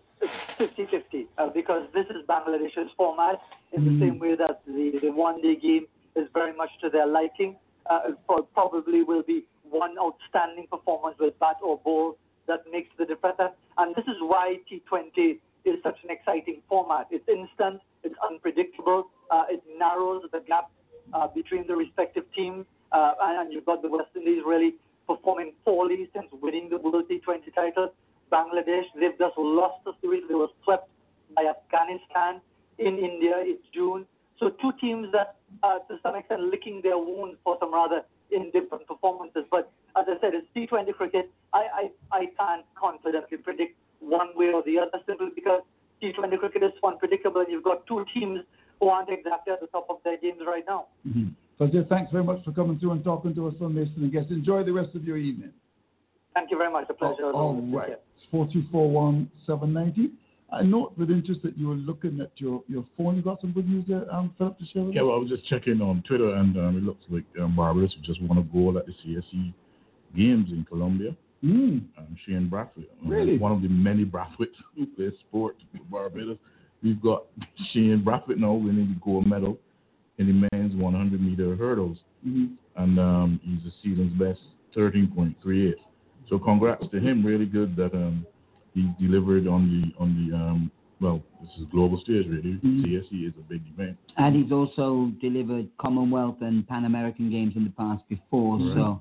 S11: 50-50 because this is Bangladesh's format in the same way that the one-day game is very much to their liking. Probably will be one outstanding performance with bat or ball that makes the difference. And this is why T20 is such an exciting format. It's instant, it's unpredictable, it narrows the gap between the respective teams. And you've got the West Indies really performing poorly since winning the World T20 title. Bangladesh, they've just lost the series. They were swept by Afghanistan in India in June. So 2 teams that, to some extent, licking their wounds for some rather indifferent performances. But as I said, it's T20 cricket. I can't confidently predict one way or the other simply because T20 cricket is unpredictable and you've got 2 teams who aren't exactly at the top of their games right now.
S3: Mm-hmm. Jose, thanks very much for coming through and talking to us on this. And I guess enjoy the rest of your evening.
S11: Thank you very much. A pleasure.
S3: All right. It's 4241790. I note with interest that you were looking at your phone. You got some good news there, Philip, to share with us?
S5: Yeah, well, I was just checking on Twitter, and it looks like Barbados just won a goal at the CSE Games in Colombia. Shane Brathwaite.
S3: Really?
S5: One of the many Brathwaites who play sport in Barbados. We've got Shane Brathwaite now winning the gold medal in the men's 100-meter hurdles. And he's the season's best, 13.38. So congrats to him. Really good that he delivered on the well, this is global stage really. CSE is a big event.
S12: And he's also delivered Commonwealth and Pan American Games in the past before. Right. So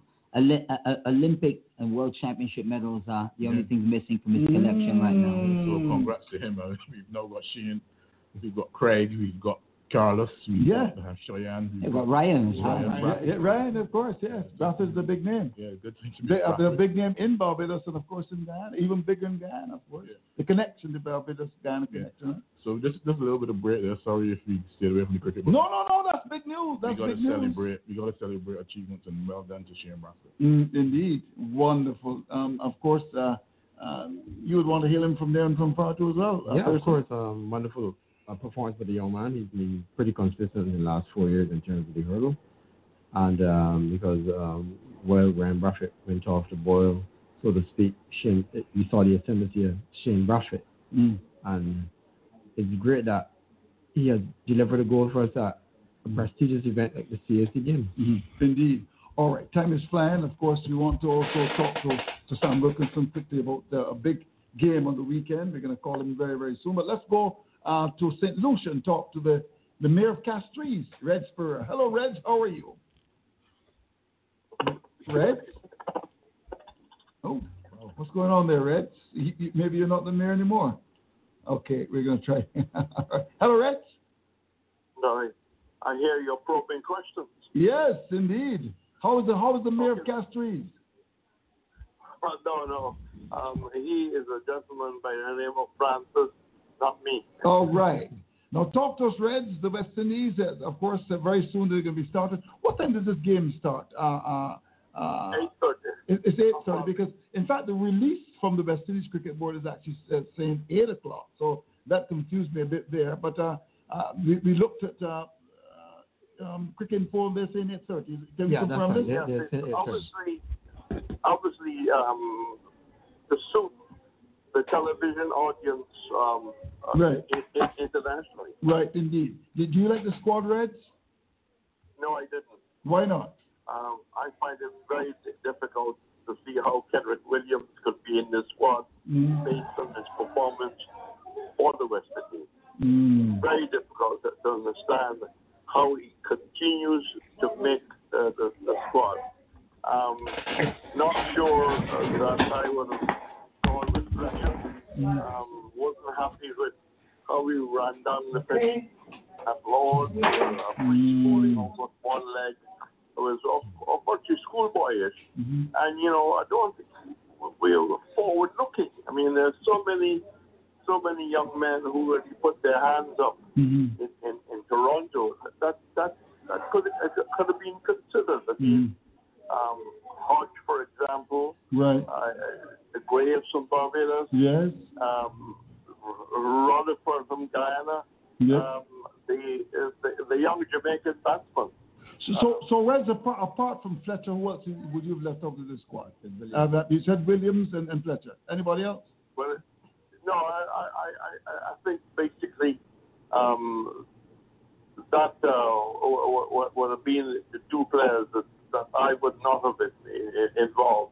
S12: Olympic and World Championship medals are the only things missing from his collection right now.
S5: So congrats to him. We've now got Shane, we've got Craig, we've got Carlos, we've got Cheyenne.
S12: We've got Ryan as
S3: well. Ryan, of course, yes. That is the big name.
S5: Yeah, good thing to be
S3: the big name in Barbados and, of course, in Ghana. Even bigger in Ghana, of course. Yeah. The connection, the Barbados-Ghana connection. Right?
S5: So just a little bit of break there. Sorry if we stayed away from the cricket.
S3: No, that's big news. That's big news.
S5: We got to celebrate achievements, and well done to Shane Brathwaite.
S3: Indeed. Wonderful. Of course, you would want to hail him from there and from far too as well.
S6: Yeah, of course. Wonderful performance by the young man. He's been pretty consistent in the last 4 years in terms of the hurdle. And because while Graham Brathwaite went off the boil, so to speak, we saw the ascendancy of Shane Brathwaite. And it's great that he has delivered a goal for us at a prestigious event like the CSE Games.
S3: Indeed. All right, time is flying. Of course, we want to also talk to Sam Wilkinson quickly about a big game on the weekend. We're going to call him very, very soon. But let's go to St. Lucia and talk to the mayor of Castries, Reg Spurrier. Hello, Reg. How are you? Reg? Oh, what's going on there, Reg? Maybe you're not the mayor anymore. Okay, we're going to try. Hello, Reg.
S13: No, I hear your probing questions.
S3: Yes, indeed. How is the mayor of Castries?
S13: No. He is a gentleman by the name of Francis, not me.
S3: All right. Now talk to us, Reds. The West Indies, of course, very soon they're going to be started. What time does this game start?
S13: 8:30.
S3: It's 8:30 because, in fact, the release from the West Indies Cricket Board is actually saying 8 o'clock. So that confused me a bit there. But we looked at Cricket Info, they're saying 8:30. Can you confirm this?
S13: Yeah, obviously, to suit the television audience
S3: right.
S13: Internationally.
S3: Right, indeed. Did you like the squad, Reds?
S13: No, I didn't.
S3: Why not?
S13: I find it very difficult to see how Kenrick Williams could be in this squad based on his performance for the West Indies. Very difficult to understand how he continues to make the squad. Not sure that I would have gone with Fletcher. Wasn't happy with how he ran down the pitch at Lord, free bowling over one leg. It was virtually schoolboyish. And, I don't think we're forward looking. I mean, there's so many young men who really put their hands up in Toronto. That could have been considered. Hodge, for example. Right. The Graves from Barbados. Yes. Rutherford from Guyana. Yes. The young Jamaican batsman.
S3: So Reds, apart from Fletcher, who else would you have left out of the squad? You said Williams and Fletcher. Anybody else?
S13: Well, no, I think basically that would have been the two players that I would not have been involved.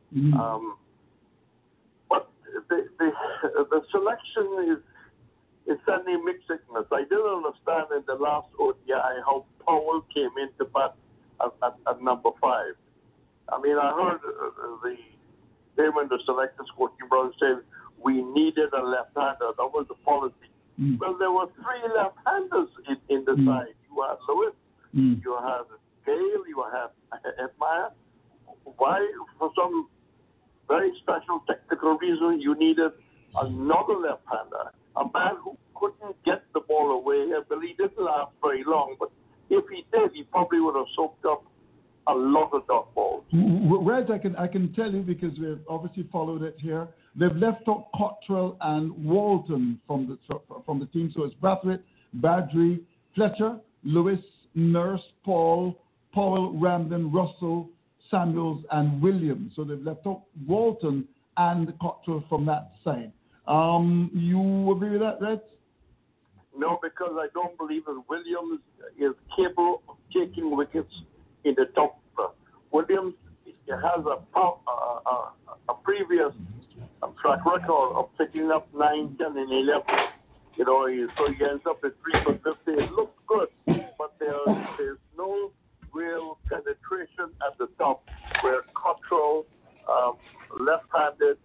S13: But the selection is sending mixed signals. I didn't understand in the last ODI how Powell came into bat at number 5. I mean, I heard the selectors, Courtney Brown, said we needed a left-hander. That was the policy. Well, there were 3 left-handers in the side. You had Lewis, you had Gale, you had Edmire. Why, for some very special technical reason, you needed another left-hander, a man who couldn't get the ball away. Well, he didn't last very long, but if he did, he probably would have soaked up a lot of dot balls.
S3: Reg, I can tell you because we've obviously followed it here. They've left out Cottrell and Walton from the team, so it's Brathwaite, Badri, Fletcher, Lewis, Nurse, Powell, Ramden, Russell, Samuels, and Williams. So they've left out Walton and Cottrell from that side. You agree with that, Reg?
S13: No, because I don't believe that Williams is capable of taking wickets in the top. Williams has a previous track record of picking up 9, 10, and 11. So he ends up at 3 for 50. It looks good, but there's no real penetration at the top where Cottrell, left-handed,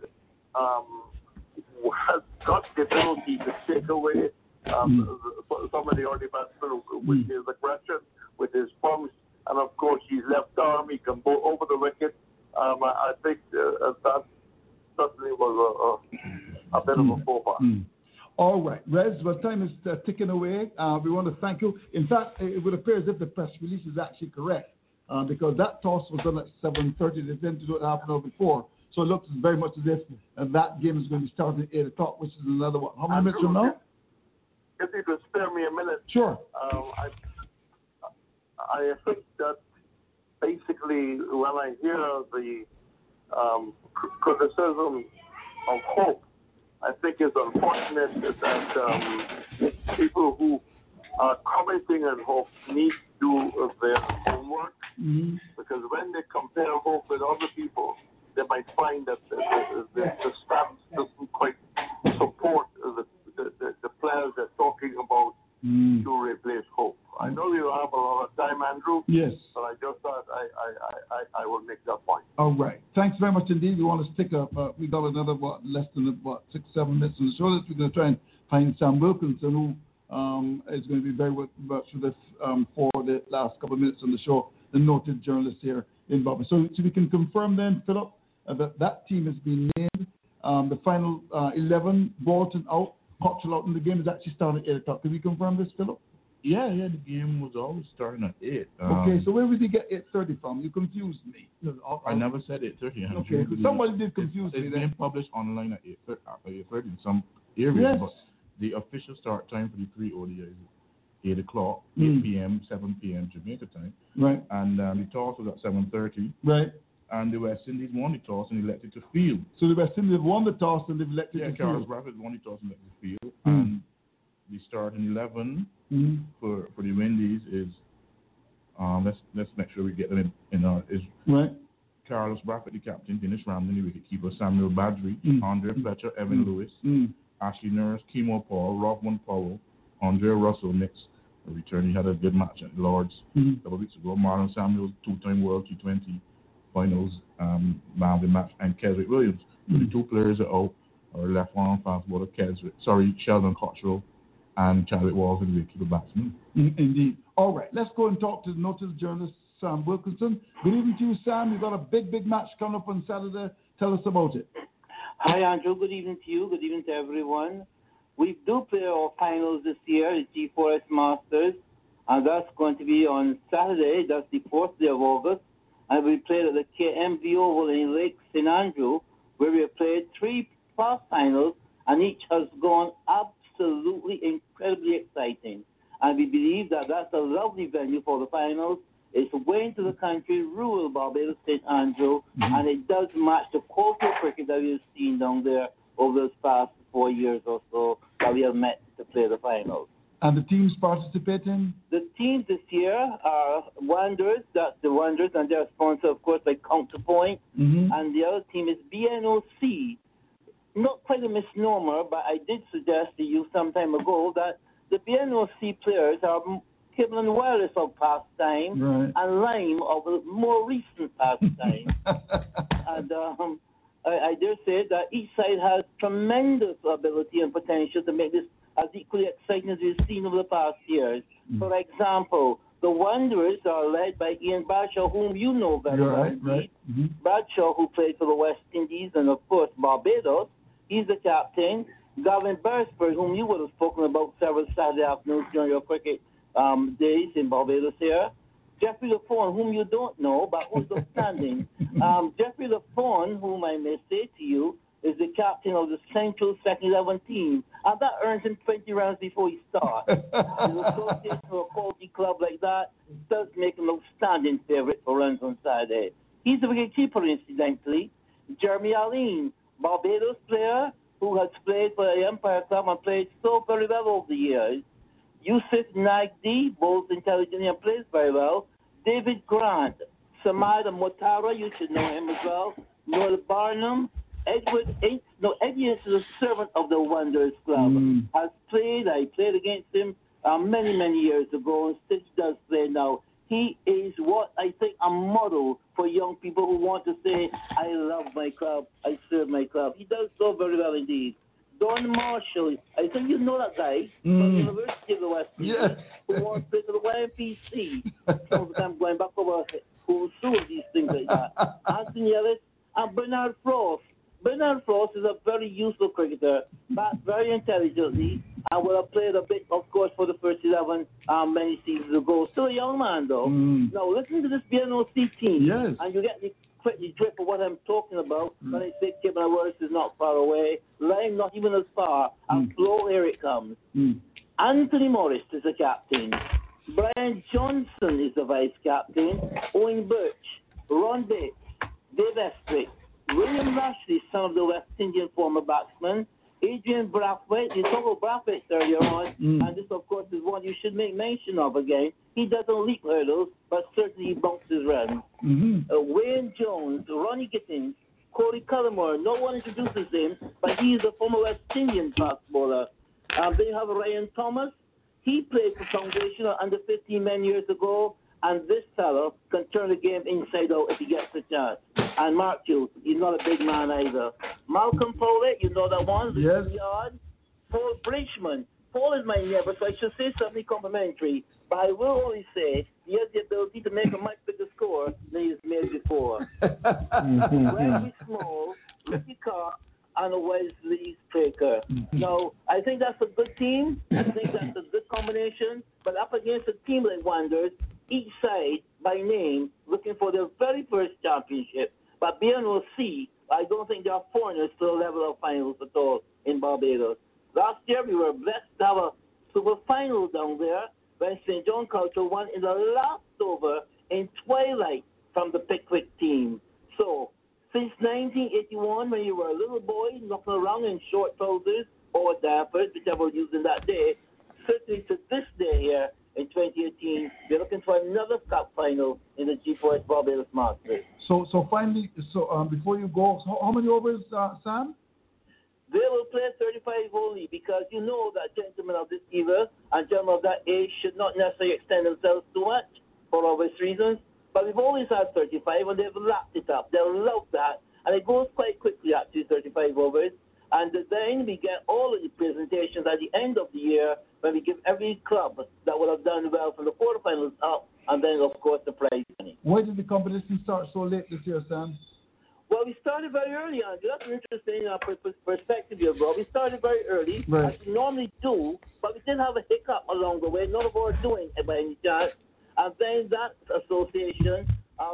S13: has got the ability to take away some of the early batsmen with his aggression, with his punch, and of course his left arm. He can go over the wicket. I think that certainly was a bit of a faux pas.
S3: All right, Rez, well, time is ticking away. We want to thank you. In fact, it would appear as if the press release is actually correct because that toss was done at 7:30. They tend to do it half an hour before. So it looks very much as if that game is going to be starting at 8 o'clock, which is another one. How many minutes from now?
S13: If you could spare me a minute.
S3: Sure.
S13: I think that basically when I hear the criticism of Hope, I think it's unfortunate that people who are commenting on Hope need to do their homework because when they compare Hope with other people, they might find that the stats doesn't quite to replace Hope. I know we don't have a lot of time, Andrew.
S3: Yes.
S13: But I just thought I will make that point.
S3: All right. Thanks very much indeed. We want to stick up. We got another, less than 6-7 minutes on the show. We're going to try and find Sam Wilkinson, who is going to be very much with us for the last couple of minutes on the show, the noted journalist here in Barbados. So we can confirm then, Philip, that team has been named. The final 11, Bolton out, Cottrell out, and the game is actually starting at 8 o'clock. Can we confirm this, Philip?
S5: Yeah, the game was always starting at 8.
S3: Okay, so where would you get 8:30 from? You confused me.
S5: I never said 8:30.
S3: Okay, somebody did confuse me.
S5: It's being published online at 8:30 in some areas,
S3: yes.
S5: But the official start time for the 3 ODIs is 8 o'clock, 8 p.m., 7 p.m. Jamaica time.
S3: Right.
S5: And the toss was at 7:30.
S3: Right.
S5: And the West Indies won the toss and elected to field.
S3: So the West Indies won the toss and they've elected to field.
S5: Carlos Rapids won the toss and elected to field. And the starting 11 for the Windies is let's make sure we get them in our is
S3: right.
S5: Carlos Braffett, the captain, Dennis Ramsden, the wicketkeeper, Samuel Badri, Andre Fletcher, Evan Lewis, Ashley Nurse, Kimo Paul, Rothman Powell, Andre Russell, next return. He had a good match at Lords a couple of weeks ago. Marlon Samuels, 2-time World T20 Finals man of the match, and Keswick Williams. So the 2 players are out, or left-arm fast bowler Sheldon Cottrell and Chadwick Walls, and the wicketkeeper batsman.
S3: Indeed. All right, let's go and talk to the noted journalist Sam Wilkinson. Good evening to you, Sam. You've got a big match coming up on Saturday. Tell us about it.
S14: Hi, Andrew. Good evening to you. Good evening to everyone. We do play our finals this year, the G4S Masters, and that's going to be on Saturday. That's the 4th day of August. And we played at the KMV Oval in Lake St. Andrew, where we have played 3 past finals, and each has gone absolutely incredibly exciting. And we believe that that's a lovely venue for the finals. It's way into the country, rural Barbados, St. Andrew, and it does match the quality of cricket that we've seen down there over those past 4 years or so that we have met to play the finals.
S3: And the teams participating?
S14: The teams this year are Wanderers, that's the Wanderers, and they're sponsored, of course, by Counterpoint. And the other team is BNOC. Not quite a misnomer, but I did suggest to you some time ago that the BNOC players are Kibblin Wireless of past time and Lime of more recent past time. And I dare say that each side has tremendous ability and potential to make this as equally exciting as we've seen over the past years. For example, the Wanderers are led by Ian Bradshaw, whom you know very well. Bradshaw, who played for the West Indies and, of course, Barbados. He's the captain. Gavin Beresford, whom you would have spoken about several Saturday afternoons during your cricket days in Barbados here. Jeffrey Lafone, whom you don't know, but who's outstanding. Jeffrey Lafone, whom I may say to you, is the captain of the Central Second 11 team. And that earns him 20 rounds before he starts. His association with a quality club like that does make him an outstanding favourite for runs on Saturday. He's the wicket-keeper, incidentally. Jeremy Aline, Barbados player who has played for the Empire Club and played so very well over the years. Yusuf Nagdi bowls intelligently and plays very well. David Grant, Samad Motara, you should know him as well. Noel Barnum, Edward Ince. No, Eddie is a servant of the Wanderers Club. Has played. I played against him many years ago, and still does play now. He is what I think a model for young people who want to say, I love my club, I serve my club. He does so very well indeed. Don Marshall, I think you know that guy from the University of the West Indies, who wants to play for the YMPC. Sometimes going back over who through these things like that. Anthony Ellis and Bernard Frost. Bernard Frost is a very useful cricketer, but very intelligently, and will have played a bit, of course, for the first 11 many seasons ago. Still a young man, though. Now, listen to this BNOC team, and you get the drift of what I'm talking about. When I say Kibblin Wireless is not far away, Lime not even as far, and Flo, here it comes. Anthony Morris is the captain. Brian Johnson is the vice-captain. Owen Birch, Ron Bates, Dave Estrick, William Lashley, son of the West Indian former batsman, Adrian Brathwaite. You talked about Brathwaite earlier on, and this, of course, is one you should make mention of again. He doesn't leap hurdles, but certainly he bounces runs. Wayne Jones, Ronnie Gittins, Corey Cullimore. No one introduces him, but he is a former West Indian fast bowler. Then you have Ryan Thomas, He played for Foundational under 15 men years ago, and this fellow can turn the game inside out if he gets the chance. And mark you, he's not a big man either. Malcolm Foley, you know that one?
S3: Yes.
S14: Paul Bridgman. Paul is my neighbor, so I should say something complimentary. But I will only say he has the ability to make a much bigger score than he's made before. Wesley Small, Ricky Carr, and a Wesley Straker. Now, I think that's a good team. I think that's a good combination. But up against a team like Wanderers, each side, by name, looking for their very first championship. But BNOC, I don't think they are foreigners to the level of finals at all in Barbados. Last year, we were blessed to have a super final down there when St. John Culture won in the last over in twilight from the Pickwick team. So, since 1981, when you were a little boy knocking around in short trousers or diapers, whichever was used in that day, certainly to this day here in 2018, you're looking for another cup final in the G4S Barbados Masters.
S3: So finally, before you go, how many overs, Sam?
S14: They will play 35 only because you know that gentlemen of this era and gentlemen of that age should not necessarily extend themselves too much for obvious reasons. But we've always had 35 and they've lapped it up. They'll love that. And it goes quite quickly actually, 35 overs. And then we get all of the presentations at the end of the year when we give every club that would have done well from the quarterfinals up and then, of course, the prize money.
S3: Why did the competition start so late this year, Sam?
S14: Well, we started very early, Andrew. That's an interesting perspective here, bro. We started very early, as we normally do, but we did have a hiccup along the way. None of our doing it by any chance. And then that association,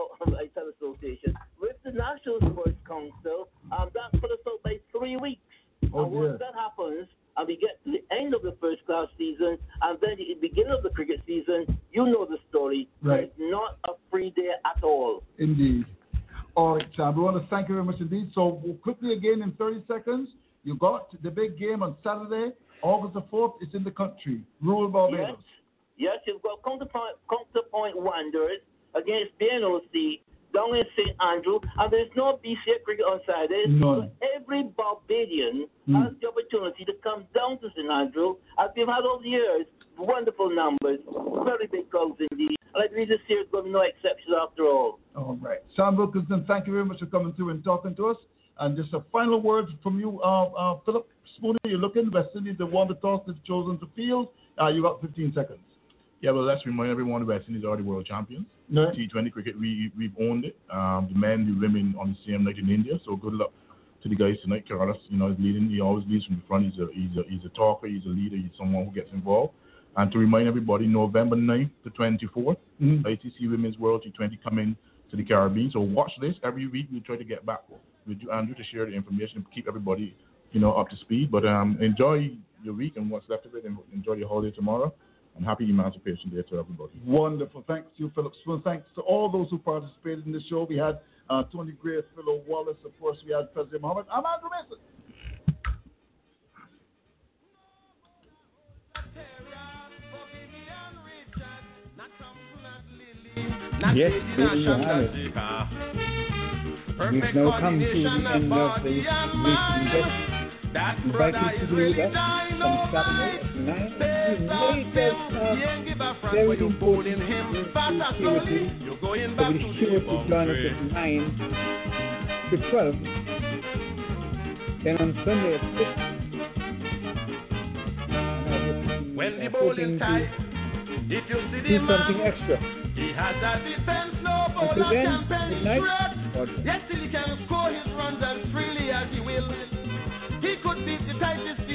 S14: with the National Sports Council, that put us out by 3 weeks. And once that happens, and we get to the end of the first class season, and then the beginning of the cricket season, you know the story.
S3: Right.
S14: It's not a free day at all.
S3: Indeed. All right, Sam, we want to thank you very much indeed. So quickly again in 30 seconds, you got the big game on Saturday, August the 4th. It's in the country, rural Barbados.
S14: Yes, you've got Counterpoint Wanderers against BNOC down in St. Andrew, and there's no BCA cricket on Saturday.
S3: None.
S14: So every Barbadian has the opportunity to come down to St. Andrew, as we've had over the years. Wonderful numbers, very big crowds indeed. And I believe this year is going to be no exception after all.
S3: All right. Sam Wilkinson, thank you very much for coming through and talking to us. And just a final word from you, Philip Spooner. You're looking, West Indies, the won the toss, they've chosen to field. You got 15 seconds.
S5: Yeah, well, let's remind everyone the West Indies are the world champions.
S3: No.
S5: T20 cricket, we've owned it. The men, the women on the same night in India. So good luck to the guys tonight. Carlos, is leading. He always leads from the front. He's a talker. He's a leader. He's someone who gets involved. And to remind everybody, November 9th to 24th, ITC Women's World T20 coming to the Caribbean. So watch this. Every week we try to get back with you, Andrew, to share the information and keep everybody, up to speed. But enjoy your week and what's left of it, and enjoy your holiday tomorrow. And happy Emancipation Day to everybody.
S3: Wonderful. Thanks to you, Philip Spoon. Thanks to all those who participated in the show. We had Tony Gray, Philo Wallace. Of course, we had President Mohammed. I'm Andrew Mason.
S2: Yes, baby, you have it. We've now come to the end of the week. Invited to do that on Saturday at 9. Very important security. So be sure to join us at 9 to 12. Then on Sunday at 6.
S7: When the ball is tight, if you see the
S2: something extra.
S7: He has a defense, no bowler can penetrate. Yes, he can score his runs as freely as he will. He could beat the tightest